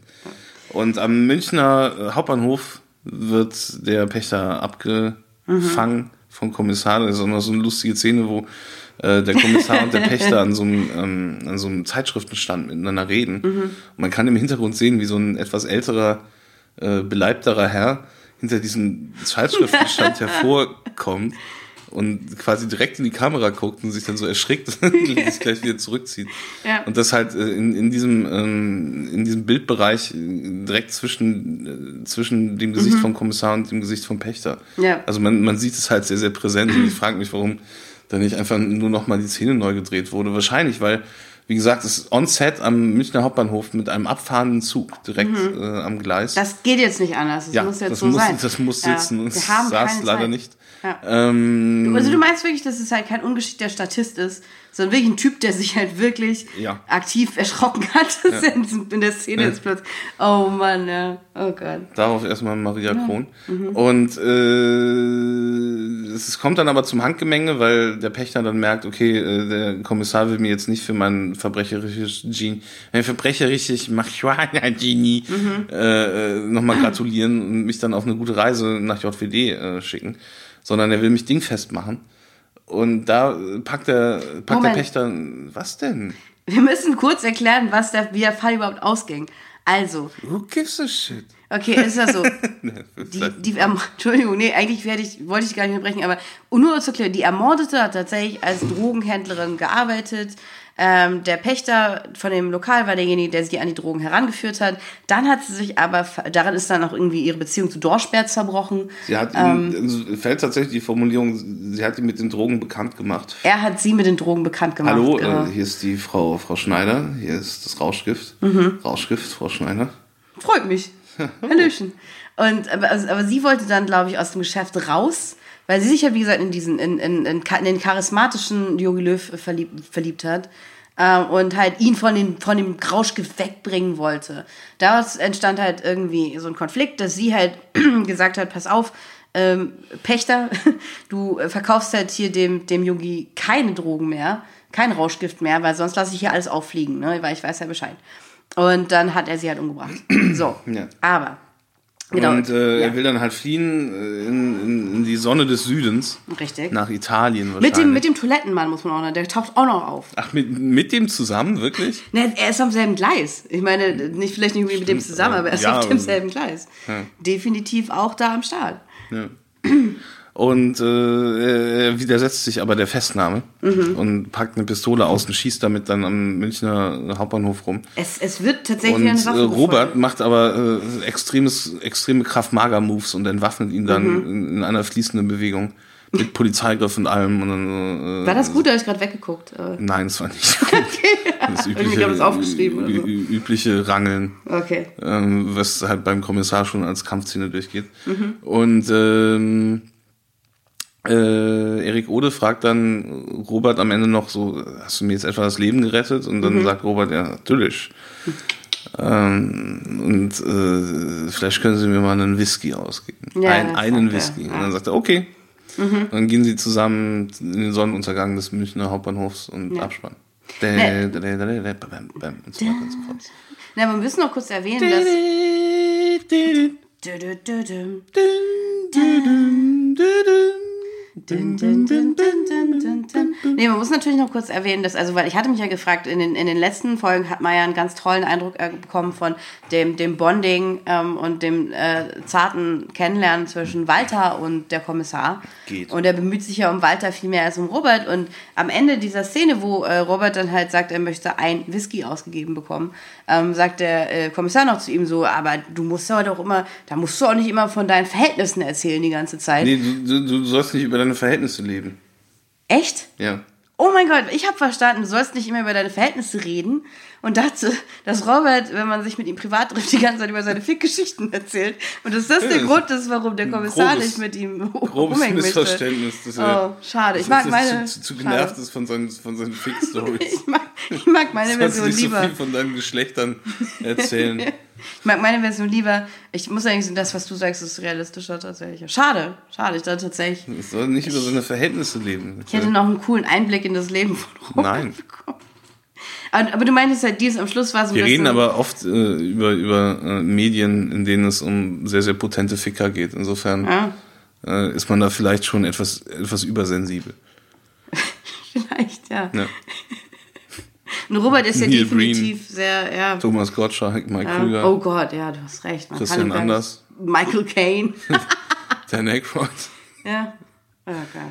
Und am Münchner Hauptbahnhof wird der Pächter abgefangen mhm. vom Kommissar. Das ist auch noch so eine lustige Szene, wo äh, der Kommissar und der Pächter an so einem, ähm, an so einem Zeitschriftenstand miteinander reden. Mhm. Und man kann im Hintergrund sehen, wie so ein etwas älterer, äh, beleibterer Herr hinter diesem Zeitschriftenstand hervorkommt und quasi direkt in die Kamera guckt und sich dann so erschrickt und sich gleich wieder zurückzieht. Ja. Und das halt in, in diesem ähm, in diesem Bildbereich direkt zwischen, äh, zwischen dem Gesicht mhm. vom Kommissar und dem Gesicht vom Pächter. Ja. Also man, man sieht es halt sehr, sehr präsent und ich frage mich, warum da nicht einfach nur noch mal die Szene neu gedreht wurde. Wahrscheinlich, weil, wie gesagt, es ist on-set am Münchner Hauptbahnhof mit einem abfahrenden Zug direkt mhm. äh, am Gleis. Das geht jetzt nicht anders, das ja, muss jetzt das so muss, sein. Das muss sitzen ja. und es saß leider Zeit. nicht. Ja. Ähm, also du meinst wirklich, dass es halt kein ungeschickter Statist ist, sondern wirklich ein Typ, der sich halt wirklich ja. aktiv erschrocken hat, dass ja. er in der Szene ja. jetzt plötzlich, oh Mann, ja, oh Gott. Darauf erstmal Maria ja. Kron. Mhm. Und äh, es kommt dann aber zum Handgemenge, weil der Pächter dann merkt, okay, äh, der Kommissar will mir jetzt nicht für mein verbrecherisches Genie, mein verbrecherisches Marihuana-Genie mhm. äh, nochmal gratulieren und mich dann auf eine gute Reise nach J W D äh, schicken, sondern er will mich dingfest machen. Und da packt der, packt der Pächter, was denn? Wir müssen kurz erklären, was der, wie der Fall überhaupt ausging. Also. Who gives a shit? Okay, ist ja so. die, die, ähm, Entschuldigung, nee, eigentlich werde ich, wollte ich gar nicht unterbrechen, aber nur zu erklären, die Ermordete hat tatsächlich als Drogenhändlerin gearbeitet. Ähm, der Pächter von dem Lokal war derjenige, der sie an die Drogen herangeführt hat. Dann hat sie sich aber, daran ist dann auch irgendwie ihre Beziehung zu Dorschberg zerbrochen. Sie hat ihn, ähm, fällt tatsächlich die Formulierung, sie hat ihn mit den Drogen bekannt gemacht. Er hat sie mit den Drogen bekannt gemacht. Hallo, genau. äh, hier ist die Frau, Frau Schneider, hier ist das Rauschgift. Mhm. Rauschgift, Frau Schneider. Freut mich. Hallöchen. Und, aber, also, aber sie wollte dann, glaube ich, aus dem Geschäft raus, weil sie sich ja, wie gesagt, in diesen, in, in, in, in den charismatischen Jogi Löw verliebt, verliebt hat. Ähm, und halt ihn von, den, von dem Rauschgift wegbringen wollte. Daraus entstand halt irgendwie so ein Konflikt, dass sie halt gesagt hat, pass auf, ähm, Pächter, du verkaufst halt hier dem, dem Yogi keine Drogen mehr, kein Rauschgift mehr, weil sonst lasse ich hier alles auffliegen, ne? Weil ich weiß ja Bescheid. Und dann hat er sie halt umgebracht. So, ja. aber... Genau. Und äh, ja. er will dann halt fliehen in, in, in die Sonne des Südens. Richtig. Nach Italien wahrscheinlich. Mit dem, mit dem Toilettenmann muss man auch noch, der taucht auch noch auf. Ach, mit, mit dem zusammen, wirklich? Ne, er ist am selben Gleis. Ich meine, nicht vielleicht nicht mit dem zusammen, aber er ist ja, auf demselben Gleis. Ja. Definitiv auch da am Start. Ja. Und äh, er widersetzt sich aber der Festnahme mhm. und packt eine Pistole aus und schießt damit dann am Münchner Hauptbahnhof rum. Es, es wird tatsächlich und, eine Waffe. Äh, Robert macht aber äh, extremes, extreme Kraft-Maga-Moves und entwaffnet ihn dann mhm. in, in einer fließenden Bewegung. Mit Polizeigriff und allem. Und dann, äh, war das gut, oder habe ich gerade weggeguckt? Nein, es war nicht gut. Okay. Das übliche, ich habe es aufgeschrieben. Oder so. übliche Rangeln. Okay. Ähm, was halt beim Kommissar schon als Kampfszene durchgeht. Mhm. Und ähm, Äh, Erik Ode fragt dann Robert am Ende noch so, hast du mir jetzt etwa das Leben gerettet? Und dann mhm. sagt Robert, ja, natürlich. Mhm. Ähm, und äh, vielleicht können Sie mir mal einen Whisky ausgeben. Ja, Ein, einen Whisky. Ja. Und dann sagt er, okay. Mhm. Dann gehen sie zusammen in den Sonnenuntergang des Münchner Hauptbahnhofs und ja. Abspann. Und so weiter und so fort. Na, wir müssen noch kurz erwähnen, dass... Dun, dun, dun, dun, dun, dun, dun. Nee, man muss natürlich noch kurz erwähnen, dass, also, weil ich hatte mich ja gefragt, in den, in den letzten Folgen hat man ja einen ganz tollen Eindruck äh, bekommen von dem, dem Bonding ähm, und dem äh, zarten Kennenlernen zwischen Walter und der Kommissar. Geht. Und er bemüht sich ja um Walter viel mehr als um Robert. Und am Ende dieser Szene, wo äh, Robert dann halt sagt, er möchte ein Whisky ausgegeben bekommen, ähm, sagt der äh, Kommissar noch zu ihm so, aber du musst ja doch immer, da musst du auch nicht immer von deinen Verhältnissen erzählen die ganze Zeit. Nee, du, du, du sollst nicht über deine Verhältnisse leben. Echt? Ja. Oh mein Gott, ich habe verstanden, du sollst nicht immer über deine Verhältnisse reden und dachte, dass Robert, wenn man sich mit ihm privat trifft, die ganze Zeit über seine Fickgeschichten erzählt und dass das ja, der das Grund ist, warum der Kommissar grobes, nicht mit ihm grobes Missverständnis. Dass er, oh, schade. Ich mag dass meine... Zu, zu genervt schade. ist von seinen, von seinen Fick-Stories. ich, mag, ich mag meine Version nicht lieber. nicht so viel von deinen Geschlechtern erzählen. Ich mag meine Version lieber. Ich muss eigentlich sagen, das, was du sagst, ist realistischer tatsächlich. Schade, schade. Ich dachte tatsächlich... Es soll nicht über seine Verhältnisse leben. Ich hätte noch einen coolen Einblick in das Leben von Robert Nein. bekommen. Aber, aber du meintest halt, dies am Schluss war so... Wir reden so aber oft äh, über, über äh, Medien, in denen es um sehr, sehr potente Ficker geht. Insofern ja. äh, ist man da vielleicht schon etwas, etwas übersensibel. Vielleicht, ja. ja. Und Robert ist ja Neil definitiv Breen, sehr... Ja, Thomas Gottschalk, Mike ja. Krüger. Oh Gott, ja, du hast recht. Man Christian Anders. Michael Caine. Dan Aykroyd. Ja, oh Gott.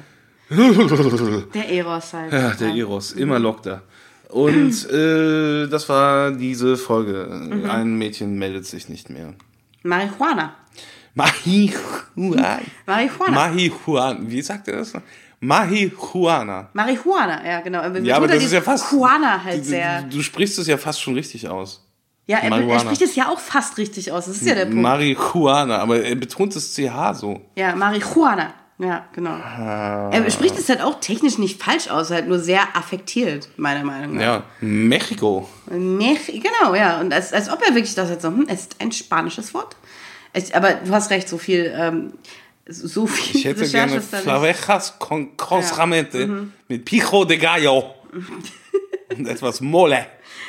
Der Eros halt. Ja, der Eros, immer lockter. Und äh, das war diese Folge. Mhm. Ein Mädchen meldet sich nicht mehr. Marihuana. Marihuana. Marihuana. Marihuana. Wie sagt er das? Marihuana. Marihuana, ja, genau. Aber ja, aber das ist ja fast... Marihuana halt du, sehr... Du sprichst es ja fast schon richtig aus. Ja, er, er spricht es ja auch fast richtig aus. Das ist ja der Punkt. Marihuana, aber er betont das C H so. Ja, Marihuana. Ja, genau. Ah. Er spricht es halt auch technisch nicht falsch aus, halt nur sehr affektiert, meiner Meinung nach. Ja, Mexiko. Mech- genau, ja. Und als, als ob er wirklich das jetzt so, hm, es ist ein spanisches Wort. Es, aber du hast recht, so viel, ähm, so viel Ich hätte gerne Flavejas con Crosramete ja. mhm. mit Pico de Gallo und etwas Mole.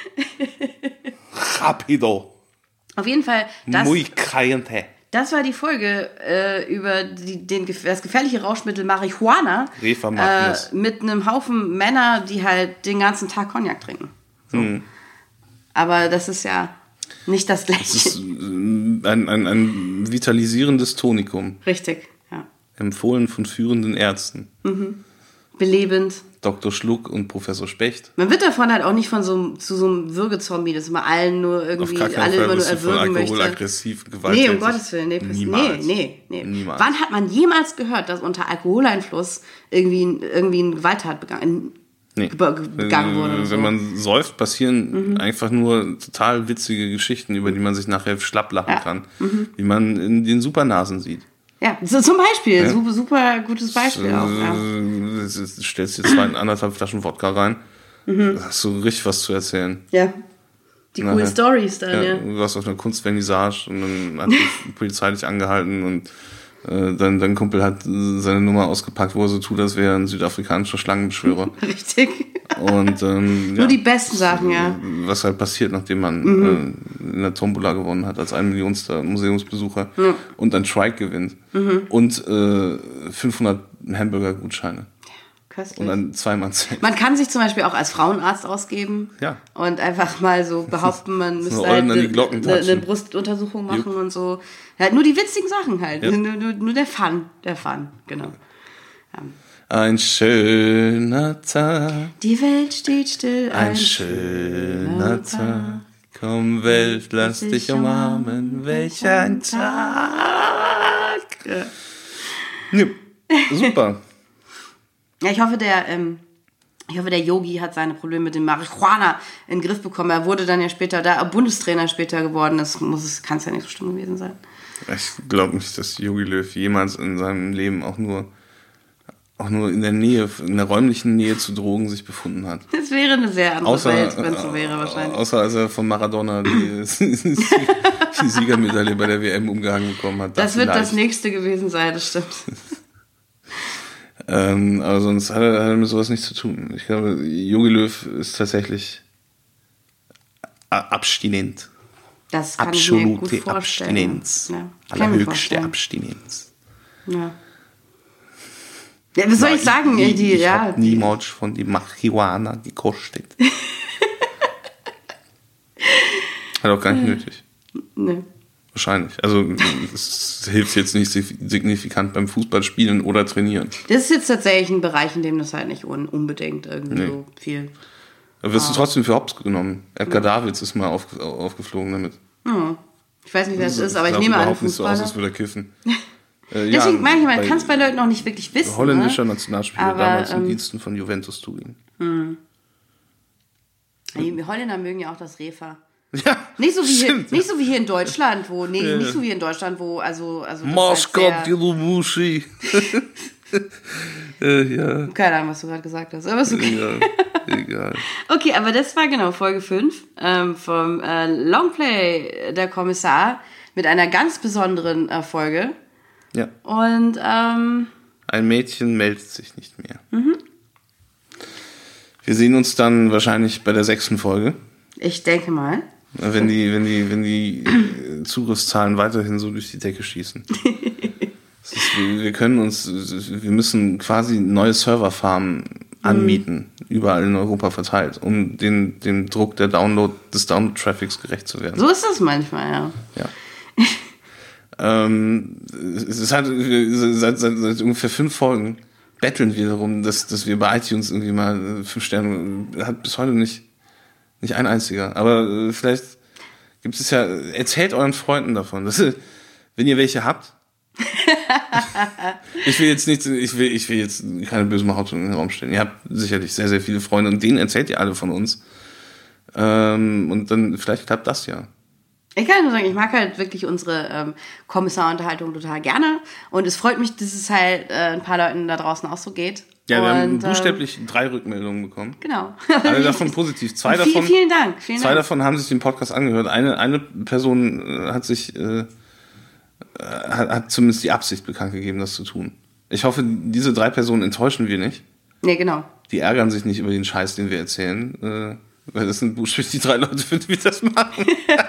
Rapido. Auf jeden Fall, das, Muy caliente. Das war die Folge äh, über die, den, das gefährliche Rauschmittel Marihuana äh, mit einem Haufen Männer, die halt den ganzen Tag Cognac trinken. So. Hm. Aber das ist ja nicht das Gleiche. Das ist ein, ein, ein vitalisierendes Tonikum. Richtig, ja. Empfohlen von führenden Ärzten. Mhm. Belebend. Doktor Schluck und Professor Specht. Man wird davon halt auch nicht von so zu so einem Würgezombie, das immer allen nur irgendwie, alle Fall immer nur erwürgen möchte. Alkohol, aggressiv, gewalttätig. Nee, um Gottes Willen, nee, Niemals. nee, nee, nee. Niemals. Wann hat man jemals gehört, dass unter Alkoholeinfluss irgendwie, irgendwie eine Gewalttat begangen, nee. begangen wurde? Wenn so. man säuft, passieren mhm. einfach nur total witzige Geschichten, über die man sich nachher schlapp lachen ja. kann, mhm. wie man in den Supernasen sieht. Ja, so zum Beispiel. Ja. Super, super gutes Beispiel auch. Ja. Du stellst dir zwei, anderthalb Flaschen Wodka rein. Mhm. Da hast du richtig was zu erzählen. Ja. Die coolen Storys dann, ja, ja. Du warst auf einer Kunstvernissage und dann hat die Polizei dich angehalten und äh, dein, dein Kumpel hat seine Nummer ausgepackt, wo er so tut, als wäre er ein südafrikanischer Schlangenbeschwörer. Richtig. Und ähm, nur ja, die besten Sachen, ja. Was halt passiert, nachdem man mhm. äh, in der Tombola gewonnen hat, als ein Millionster Museumsbesucher ja. und ein Trike gewinnt mhm. und äh, fünfhundert Hamburger-Gutscheine. Köstlich. Und dann zweimal zehn. Man kann sich zum Beispiel auch als Frauenarzt ausgeben ja. und einfach mal so behaupten, man müsste halt eine, eine, eine Brustuntersuchung machen Jupp. und so. Halt nur die witzigen Sachen halt. Ja. Nur, nur, nur der Fun. Der Fun, genau. Ja. Ein schöner Tag. Die Welt steht still. Ein, ein schöner Tag. Tag. Komm Welt, lass dich umarmen. Welch ein Tag. Ja. Ja, super. Ja, ich hoffe, der, ähm, ich hoffe, der Yogi hat seine Probleme mit dem Marihuana in den Griff bekommen. Er wurde dann ja später da Bundestrainer später geworden. Das muss es, kann es ja nicht so schlimm gewesen sein. Ich glaube nicht, dass Jogi Löw jemals in seinem Leben auch nur auch nur in der Nähe, in der räumlichen Nähe zu Drogen sich befunden hat. Das wäre eine sehr andere außer, Welt, wenn es so wäre wahrscheinlich. Außer als er von Maradona die, die Siegermedaille bei der W M umgehangen bekommen hat. Das, das wird das nächste gewesen sein, das stimmt. ähm, aber sonst hat er, hat er mit sowas nichts zu tun. Ich glaube, Jogi Löw ist tatsächlich abstinent. Das kann Absolute ich mir gut vorstellen. Abstinenz. Ja, allerhöchste Abstinenz. Ja. Ja, was soll ich sagen? Ich, die, ich ja, habe niemals von die Marihuana gekostet. Hat auch gar nicht nötig. Nee. Wahrscheinlich. Also es hilft jetzt nicht signifikant beim Fußballspielen oder Trainieren. Das ist jetzt tatsächlich ein Bereich, in dem das halt nicht un- unbedingt irgendwie nee. so viel... Aber wirst ah. du trotzdem für Hops genommen. Edgar ja. Davids ist mal auf, aufgeflogen damit. Hm. Ich weiß nicht, wer das ist, aber ich, ich nehme an, Fußballer. Nicht so aus, als würde er kiffen. Äh, Deswegen ja, meine ich, man kann es bei Leuten auch nicht wirklich wissen. Holländischer ne? Nationalspieler, aber, damals ähm, in Diensten von Juventus Turin. Hm. Die Holländer mögen ja auch das Refa. Ja, nicht so wie stimmt. hier, nicht so wie hier in Deutschland, wo nee, ja. nicht so wie in Deutschland, wo also also Moskau, die Lumushi. äh, ja. Keine Ahnung, was du gerade gesagt hast, aber ist okay. Ja, egal. Okay, aber das war genau Folge fünf ähm, vom äh, Longplay der Kommissar mit einer ganz besonderen äh, Folge. Ja. Und ähm, ein Mädchen meldet sich nicht mehr. Mhm. Wir sehen uns dann wahrscheinlich bei der sechsten Folge. Ich denke mal. Wenn die, wenn die, wenn die Zugriffszahlen weiterhin so durch die Decke schießen. Das ist, wir können uns, wir müssen quasi neue Serverfarmen anmieten, mhm. überall in Europa verteilt, um den, dem Druck der Download, des Download-Traffics gerecht zu werden. So ist das manchmal, ja. Ja. ähm, es ist halt, seit, seit, seit ungefähr fünf Folgen betteln wir darum, dass, dass wir bei iTunes irgendwie mal fünf Sterne, hat bis heute nicht, nicht ein einziger. Aber äh, vielleicht gibt es ja, erzählt euren Freunden davon, dass, wenn ihr welche habt. ich will jetzt nicht, ich will, ich will jetzt keine bösen Behauptungen in den Raum stellen. Ihr habt sicherlich sehr, sehr viele Freunde und denen erzählt ihr alle von uns. Ähm, und dann vielleicht klappt das ja. Ich kann nur sagen, ich mag halt wirklich unsere ähm, Kommissarunterhaltung total gerne. Und es freut mich, dass es halt äh, ein paar Leuten da draußen auch so geht. Ja, wir und, haben buchstäblich ähm, drei Rückmeldungen bekommen. Genau. Alle davon positiv. Zwei viel, davon, vielen Dank. Vielen zwei Dank. davon haben sich den Podcast angehört. Eine, eine Person äh, hat sich äh, hat, hat zumindest die Absicht bekannt gegeben, das zu tun. Ich hoffe, diese drei Personen enttäuschen wir nicht. Nee, genau. Die ärgern sich nicht über den Scheiß, den wir erzählen. Äh, weil das sind buchstäblich die drei Leute, für die wir das machen.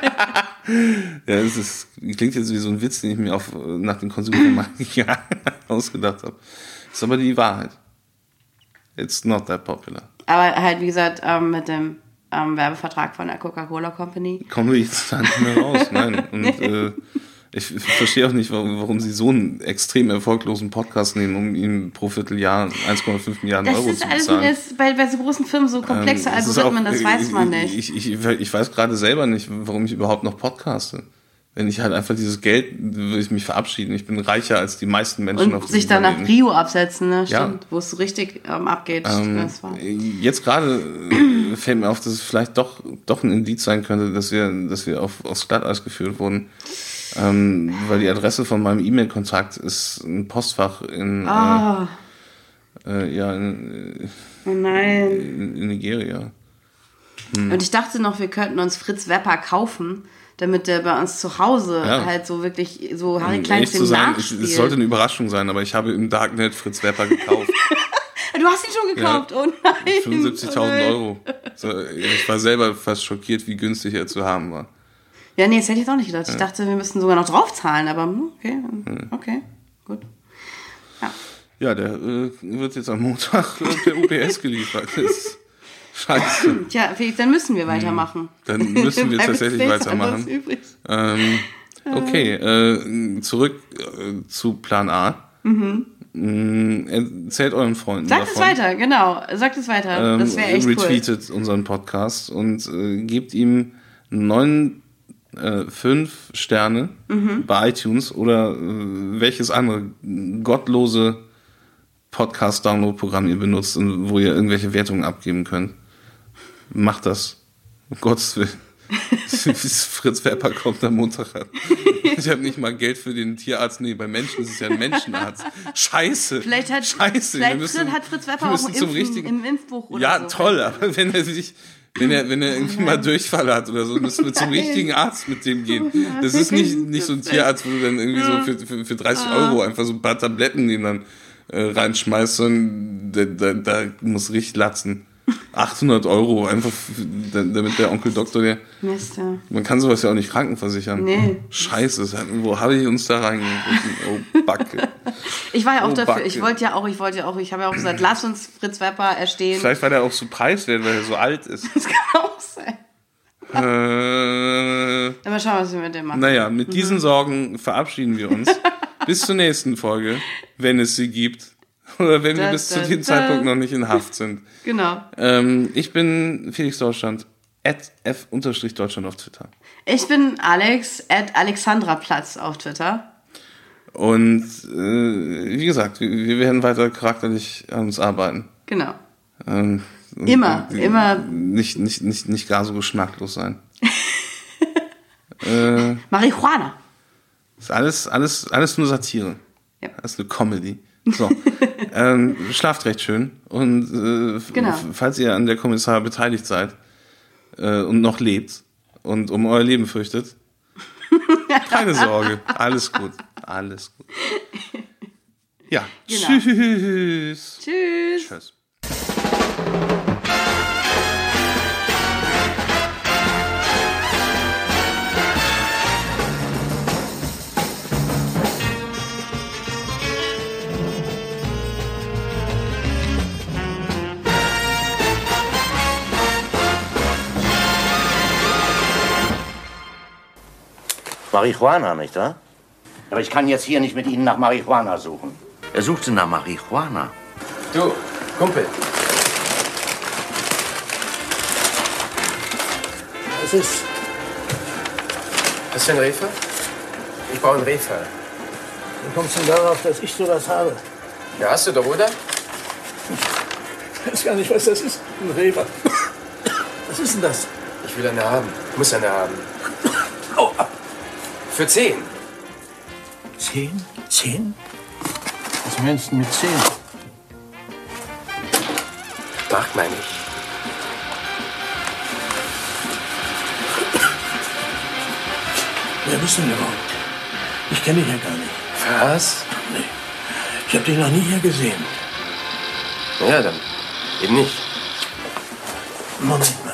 Ja, das ist, klingt jetzt wie so ein Witz, den ich mir auf, nach dem Konsum von manchen Jahren ausgedacht habe. Ist aber die Wahrheit. It's not that popular. Aber halt, wie gesagt, ähm, mit dem ähm, Werbevertrag von der Coca-Cola Company. Kommen wir jetzt da nicht mehr raus, nein. Und äh, ich, ich verstehe auch nicht, warum, warum sie so einen extrem erfolglosen Podcast nehmen, um ihm pro Vierteljahr eins Komma fünf Milliarden Euro zu bezahlen. Das ist alles bei, bei so großen Firmen so komplexe ähm, Algorithmen, auch, das weiß man nicht. Ich, ich, ich, ich weiß gerade selber nicht, warum ich überhaupt noch podcaste. Wenn ich halt einfach dieses Geld, würde ich mich verabschieden. Ich bin reicher als die meisten Menschen und auf diesem sich dann nach Planeten. Rio absetzen, ne? Ja. Stimmt, wo es so richtig ähm, abgeht. Ähm, das war. Jetzt gerade äh, fällt mir auf, dass es vielleicht doch, doch ein Indiz sein könnte, dass wir, dass wir auf, aufs Glatteis geführt wurden. Ähm, weil die Adresse von meinem E-Mail-Kontakt ist ein Postfach in, oh. äh, äh, ja, in, oh nein. in, in Nigeria. Hm. Und ich dachte noch, wir könnten uns Fritz Wepper kaufen, damit der bei uns zu Hause ja. halt so wirklich so Harry Kleins dem nachspielt. Es sollte eine Überraschung sein, aber ich habe im Darknet Fritz Wepper gekauft. Du hast ihn schon gekauft? Ja. Oh nein. fünfundsiebzigtausend Euro. So, ich war selber fast schockiert, wie günstig er zu haben war. Ja, nee, das hätte ich jetzt auch nicht gedacht. Ich ja. dachte, wir müssten sogar noch draufzahlen, aber okay, okay, gut. Ja, ja der äh, wird jetzt am Montag per U P S geliefert. Das ist scheiße. Tja, Felix, dann müssen wir weitermachen. Dann müssen wir tatsächlich weitermachen. Ähm, okay, äh, zurück äh, zu Plan A. Mhm. Erzählt euren Freunden Sagt davon. es weiter, genau. Sagt es weiter. Ähm, das wäre echt cool. Retweetet unseren Podcast und äh, gebt ihm neun Äh, fünf Sterne mhm. bei iTunes oder äh, welches andere gottlose Podcast-Download-Programm ihr benutzt und wo ihr irgendwelche Wertungen abgeben könnt. Macht das. Um Gottes Willen. Fritz Wepper kommt am Montag an. Ich habe nicht mal Geld für den Tierarzt. Nee, bei Menschen ist es ja ein Menschenarzt. Scheiße. Vielleicht hat, Scheiße. Vielleicht müssen, hat Fritz Wepper auch im, zum Impfen, richtigen, im Impfbuch oder ja, so. Ja, toll, aber wenn er sich... Wenn er, wenn er irgendwie mal Durchfall hat oder so, müssen wir zum richtigen Arzt mit dem gehen. Das ist nicht, nicht so ein Tierarzt, wo du dann irgendwie so für, für, für dreißig Euro einfach so ein paar Tabletten dem dann äh, reinschmeißt, sondern da, da, da muss richtig latzen. achthundert Euro, einfach damit der Onkel Doktor, der... Mist. Man kann sowas ja auch nicht krankenversichern. Nee. Scheiße, wo habe ich uns da reingegriffen? Oh, Backe. Ich war ja auch oh, dafür, Backe. ich wollte ja auch, ich wollte ja auch, ich habe ja auch gesagt, lass uns Fritz Wepper erstehen. Vielleicht war der auch so preiswert, weil er so alt ist. Das kann auch sein. Äh, Aber schauen wir, was wir mit dem machen. Naja, mit diesen mhm. Sorgen verabschieden wir uns. Bis zur nächsten Folge, wenn es sie gibt. Oder wenn da, wir bis da, zu dem da. Zeitpunkt noch nicht in Haft sind. Genau. Ähm, ich bin Felix Deutschland, at f-deutschland auf Twitter. Ich bin Alex, at Alexandraplatz auf Twitter. Und äh, wie gesagt, wir, wir werden weiter charakterlich an uns arbeiten. Genau. Ähm, immer, und, immer. Nicht, nicht, nicht, nicht gar so geschmacklos sein. äh, Marihuana. Ist alles, alles, alles nur Satire. Ja. Das ist eine Comedy. So, ähm, schlaft recht schön und äh, genau. falls ihr an der Kommissar beteiligt seid äh, und noch lebt und um euer Leben fürchtet, keine Sorge, alles gut, alles gut. Ja, genau. Tschüss. Tschüss. Tschüss. Marihuana, nicht wahr? Aber ich kann jetzt hier nicht mit Ihnen nach Marihuana suchen. Er suchte nach Marihuana. Du, Kumpel. Was ist? Hast du einen Refer? Ich brauche einen Refer. Wie kommst du denn darauf, dass ich sowas habe? Ja, hast du doch, oder? Ich weiß gar nicht, was das ist. Ein Reber. Was ist denn das? Ich will eine haben. Ich muss eine haben. Oh, Für zehn. zehn? Zehn? Was meinst du mit zehn? Mark meine ich. Wer bist du denn überhaupt? Ich kenne dich ja gar nicht. Was? Nee. Ich habe dich noch nie hier gesehen. Ja, dann eben nicht. Moment mal.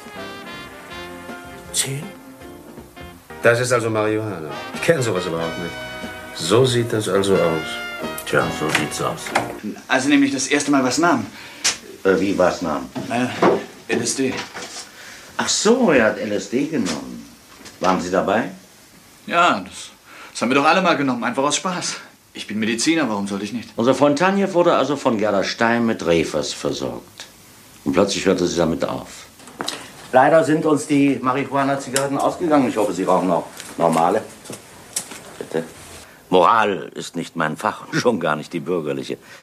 Zehn? Das ist also Marihuana. Ich kenne sowas überhaupt nicht. So sieht das also aus. Tja, so sieht's aus. Also nämlich das erste Mal was nahm. Äh, wie was nahm? Naja, L S D. Ach so, er hat L S D genommen. Waren Sie dabei? Ja, das, das haben wir doch alle mal genommen, einfach aus Spaß. Ich bin Mediziner, warum sollte ich nicht? Unser Freund Tanja wurde also von Gerda Stein mit Refers versorgt. Und plötzlich hörte sie damit auf. Leider sind uns die Marihuana-Zigaretten ausgegangen. Ich hoffe, Sie rauchen auch normale. Bitte. Moral ist nicht mein Fach, schon gar nicht die bürgerliche.